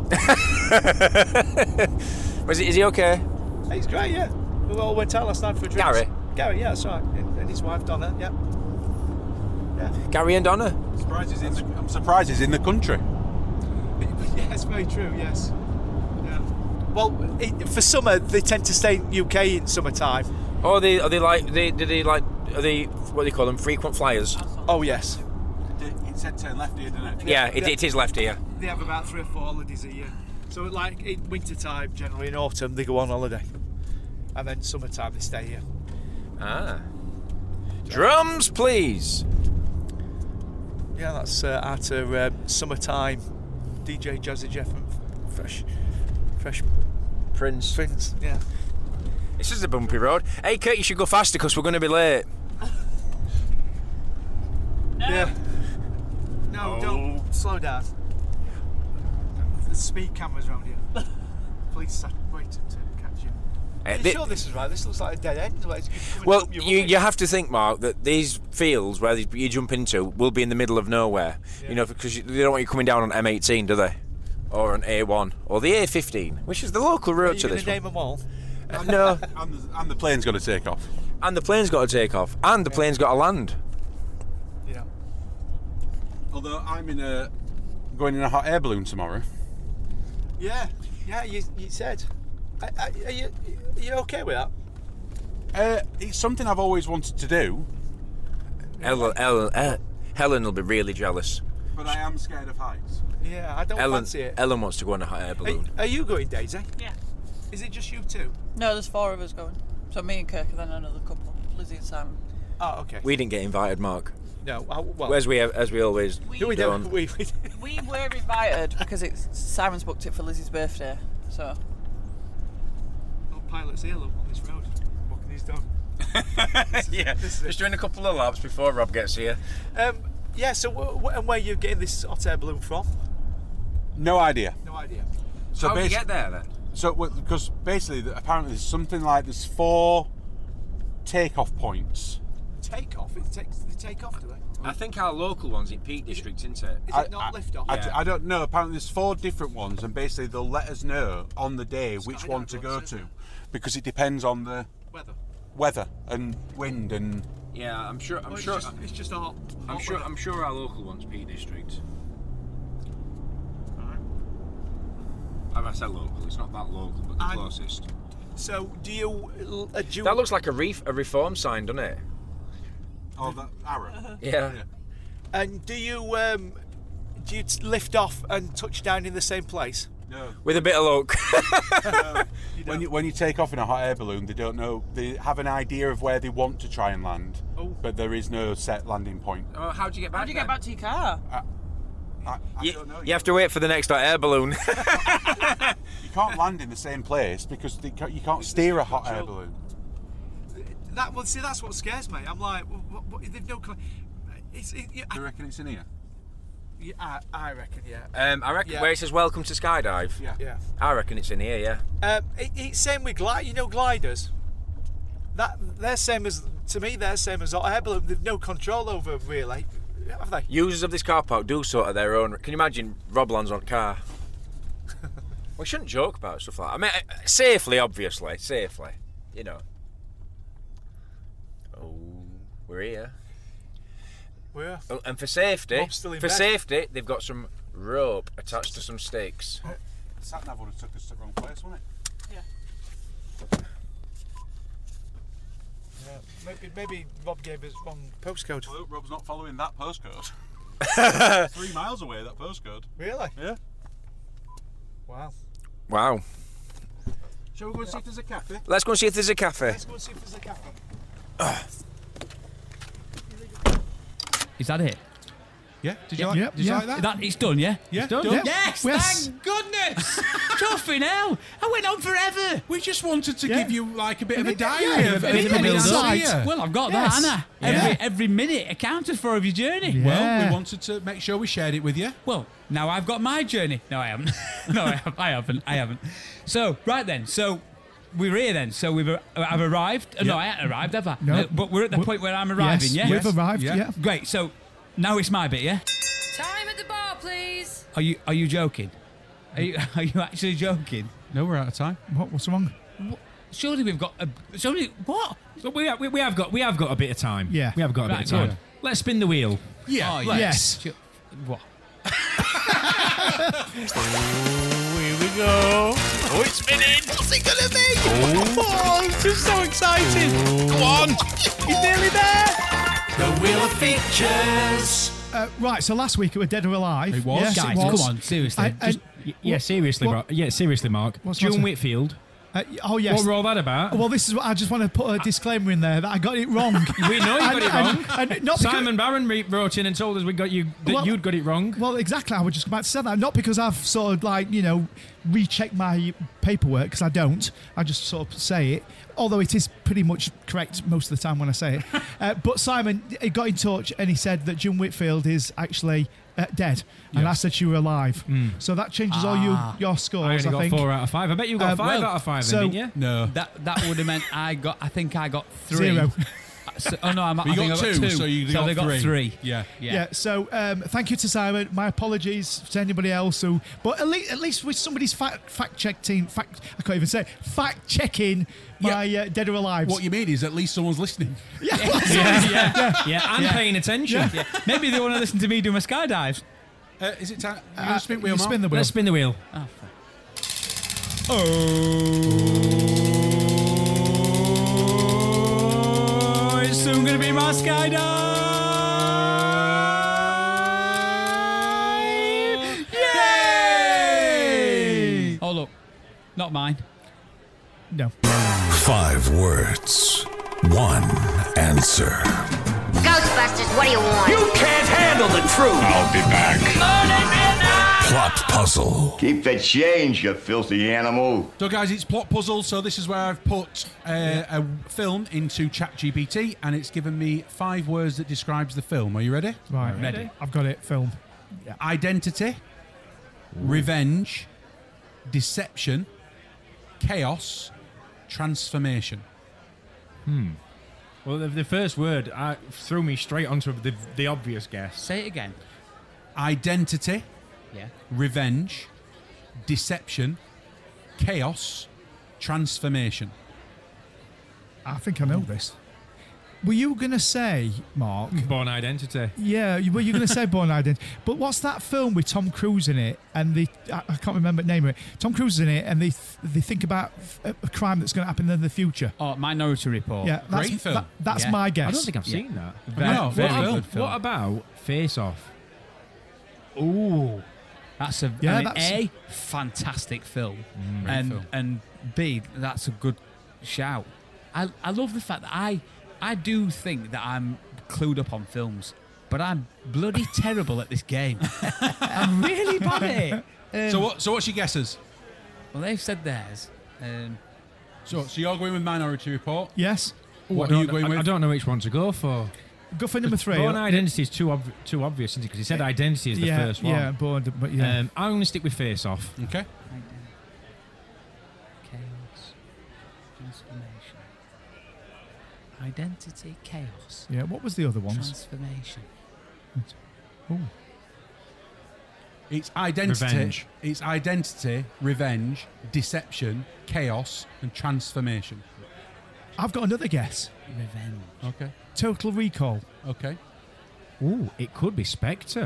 Is he okay? He's great. Yeah, we all went out last night for a drink. Gary, yeah, that's right. And his wife Donna. Yeah. Gary and Donna. I'm surprised he's in the country. Yes, very true. Yes. Yeah. Well, for summer they tend to stay in UK in summertime. Oh, are they what do you call them? Frequent flyers. Oh yes. It said turn left here, didn't it? Yeah, it is left here. They have about 3 or 4 holidays a year. So like in winter time, generally in autumn they go on holiday, and then summertime they stay here. Ah. Drums, please. Yeah, that's out of summertime. DJ Jazzy Jeff and Fresh Prince. Yeah. This is a bumpy road. Hey, Kurt, you should go faster because we're going to be late. No. Yeah. No, don't slow down. There's speed cameras around here. Police wait to catch you. Are you sure this is right? This looks like a dead end. Well, you have to think, Mark, that these fields where you jump into will be in the middle of nowhere. Yeah. You know, because they don't want you coming down on M18, do they? Or on A1 or the A15, which is the local road to this. Are you going to name them all? No. And the plane's got to take off. And the plane's got to take off. And the plane's got to land. Yeah. Although I'm going in a hot air balloon tomorrow. Yeah. You said. Are you okay with that? It's something I've always wanted to do. Helen will be really jealous. But I am scared of heights. Yeah, I don't fancy it. Ellen wants to go on a hot air balloon. Are you going, Daisy? Yeah. Is it just you two? No, there's 4 of us going. So me and Kirk and then another couple, Lizzie and Simon. Oh, okay. We didn't get invited, Mark. No, well, as we always do. We were invited because Simon's booked it for Lizzie's birthday. So. Pilot's here, look, on this road. Walking his dog. Just doing a couple of laps before Rob gets here. Yeah, so and where are you getting this hot air balloon from? No idea. No idea. So How do you get there then? So, because basically, apparently, there's something like there's 4 takeoff points. Take off? They take off, do they? I think our local one's in Peak District, isn't it? Is it not lift off? I don't know. Apparently, there's 4 different ones, and basically, they'll let us know on the day which one to go to, because it depends on the weather and wind and. Yeah, I'm sure. It's just hot. I'm sure our local one's Peak District. Have I said local? It's not that local, but the closest. So, do you? That looks like a reform sign, doesn't it? Oh, that arrow. Yeah. And do you lift off and touch down in the same place? No. With a bit of luck. When you take off in a hot air balloon, they don't know. They have an idea of where they want to try and land, but there is no set landing point. Oh, how do you get back? How do you get back to your car? I don't know. You have to wait for the next hot air balloon. You can't land in the same place because you can't steer a hot air balloon. That's what scares me. I'm like, they've no. Do you reckon it's in here? Yeah, I reckon, yeah. I reckon where it says "Welcome to Skydive." Yeah. I reckon it's in here. Yeah. It's same with gliders. They're same as hot air balloon. They've no control over really, have they? Users of this car park do sort of their own. Can you imagine Rob lands on a car? We shouldn't joke about stuff like that. I mean, safely, obviously, safely. You know. Oh, we're here. Where? Oh, and for safety, Rob's still in bed. they've got some rope attached to some stakes. The sat nav would have took us to the wrong place, wouldn't it? Yeah. Maybe Rob gave us wrong postcode. Well, Rob's not following that postcode. 3 miles away, that postcode. Really? Yeah. Wow. Shall we go and see if there's a cafe? Let's go and see if there's a cafe. Let's go and see if there's a cafe. Is that it? Yeah. Did you like that? It's done, yeah? Yeah. It's done? Done? Yes, Yes. thank goodness! Chuffing hell! I went on forever! We just wanted to give you like a bit of a Yeah, diary yeah, of a bit of a everything build-up. that's here. Well, I've got Yes. that, Anna. Every minute accounted for of your journey. Yeah. Well, we wanted to make sure we shared it with you. Well, now I've got my journey. No, I haven't. No, I haven't. So, right then. So, we're here then. So, I've arrived. No, I haven't arrived, have I? No. But we're at the point where I'm arriving, Yes, yeah? we've arrived, Yeah. yeah. Great. So, now it's my bit, yeah? Time at the bar, please. Are you joking? Are you actually joking? No, we're out of time. What's wrong? Surely we've got what? So we have got a bit of time. Yeah. We have got a bit Right, of time. good. Let's spin the wheel. Yeah. Oh, Yes. What? Here we go. Oh, it's spinning. What's it gonna be? Oh, this is so exciting. Come on. He's nearly there. The Wheel of Features. Right, so last week it was Dead or Alive. It was. Yes, Guys, it was. come on, seriously. Yeah, seriously, what- seriously, Mark. What's June that? Whitfield. Oh, yes. What were all that about? Well, this is what I just want to put a disclaimer in there that I got it wrong. We know you got it wrong. And not because, Simon Barron wrote in and told us you'd got it wrong. well, exactly. I was just about to say that. Not because I've sort of rechecked my paperwork, because I don't. I just sort of say it. Although it is pretty much correct most of the time when I say it. But Simon he got in touch and he said that June Whitfield is actually dead. And I said she were alive. So that changes all your scores, I only I got think. 4 out of 5. I bet you got 5 out of 5, so- didn't you? No. That would have meant I think I got 3. 0. Oh no, I You think got I got 2, so you got they got 3. 3. Yeah. Yeah. So thank you to Simon. My apologies to anybody else who, but at least with somebody's fact checking my Dead or Alive. What you mean is at least someone's listening. Yeah, and paying attention. Yeah. Maybe they want to listen to me do my skydives. Is it time? You gonna spin wheel, you spin the wheel. Let's spin the wheel. Oh, it's soon going to be my skydive. Yay! Oh look, not mine. No. 5 words, 1 answer. Ghostbusters, what do you want? You can't handle the truth. I'll be back. Plot puzzle. Keep the change, you filthy animal. So, guys, it's plot puzzle. So this is where I've put a film into ChatGPT, and it's given me 5 words that describes the film. Are you ready? Right. Ready. I've got it. Film. Identity, revenge, deception, chaos, transformation. Well, the first word threw me straight onto the obvious guess. Say it again. Identity, Yeah. revenge, deception, chaos, transformation. I think I know this. Were you going to say, Mark? Born Identity. Yeah, were you going to say Born Identity? But what's that film with Tom Cruise in it? And I can't remember the name of it. Tom Cruise is in it, and they think about a crime that's going to happen in the future. Oh, Minority Report. Yeah, that's, Great film. That's Yeah. my guess. I don't think I've seen that. Very good film. What about Face Off? Ooh. That's a that's- A, fantastic film. Great film. And B, that's a good shout. I love the fact that I do think that I'm clued up on films, but I'm bloody terrible at this game. I'm really bad at it. So what's your guesses? Well, they've said theirs. So you're going with Minority Report. Yes. What are you going with? I don't know which one to go for. Go for number 3. Born Identity is too obvious, isn't it? Because he said Identity is the first one. Yeah, Born, but yeah. I'm going to stick with Face Off. Okay. Chaos, transformation. Identity, chaos, Yeah, what was the other ones? transformation. Ooh. It's identity. Revenge. It's identity, revenge, deception, chaos, and transformation. I've got another guess. Revenge. Okay. Total Recall. Okay. Ooh, it could be Spectre.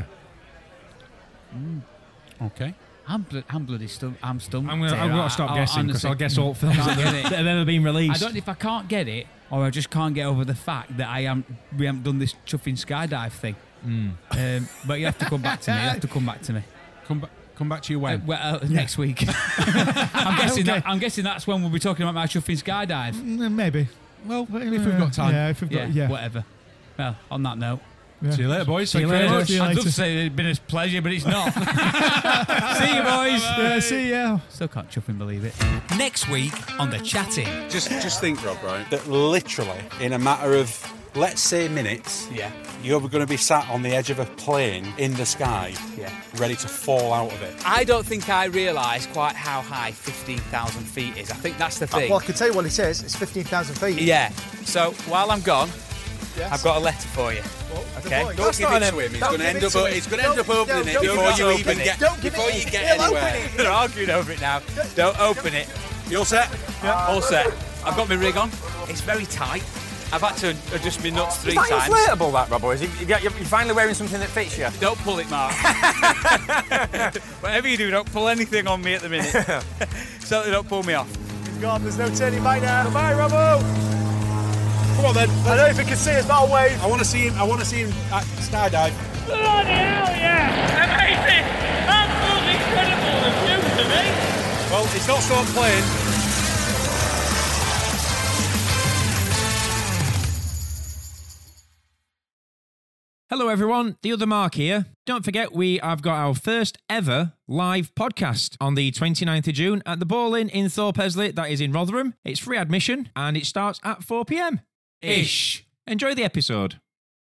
Okay. I'm bloody still. I'm still. I've got to stop guessing because I'll guess all films Can't that get it. have ever been released. I don't know if I can't get it or I just can't get over the fact that we haven't done this chuffing skydive thing. But you have to come back to me. You have to come back to me. Come back to you when? Next week. Okay. I'm guessing that's when we'll be talking about my chuffing skydive. Maybe. Well, if we've got time. Yeah, if we've got. Yeah. Whatever. Well, on that note. Yeah. See you later, boys. See you Thank you very later. much. See you I'd love later. to say it'd been a pleasure, but it's not. See you, boys. Yeah, see ya. Still can't chuffing believe it. Next week on The Chatting. Just think, Rob, right? That literally, in a matter of, let's say, minutes, you're going to be sat on the edge of a plane in the sky, ready to fall out of it. I don't think I realised quite how high 15,000 feet is. I think that's the thing. Well, I can tell you what it is. It's 15,000 feet. Yeah. So while I'm gone, I've got a letter for you. Okay. Don't give it to him. He's going to end up opening it before you even get. Before you get anywhere. They're arguing over it now. Don't open it. You all set? Yeah. All set. I've got my rig on. It's very tight. I've had to adjust my nuts 3 times. inflatable, that, Rob? Or is you're finally wearing something that fits you? Don't pull it, Mark. Whatever you do, don't pull anything on me at the minute. Certainly don't pull me off. He's gone. There's no turning back now. Goodbye, Robbo. Come on then. I don't know if he can see us, but I'll wave. I want to see him skydive. Bloody hell, yeah! Amazing! Absolutely incredible! The view to me! Well, it's not so plain. Hello everyone, the other Mark here. Don't forget we have got our first ever live podcast on the 29th of June at the Ball Inn in Thorpe Esley, that is in Rotherham. It's free admission and it starts at 4 p.m. Ish. Enjoy the episode.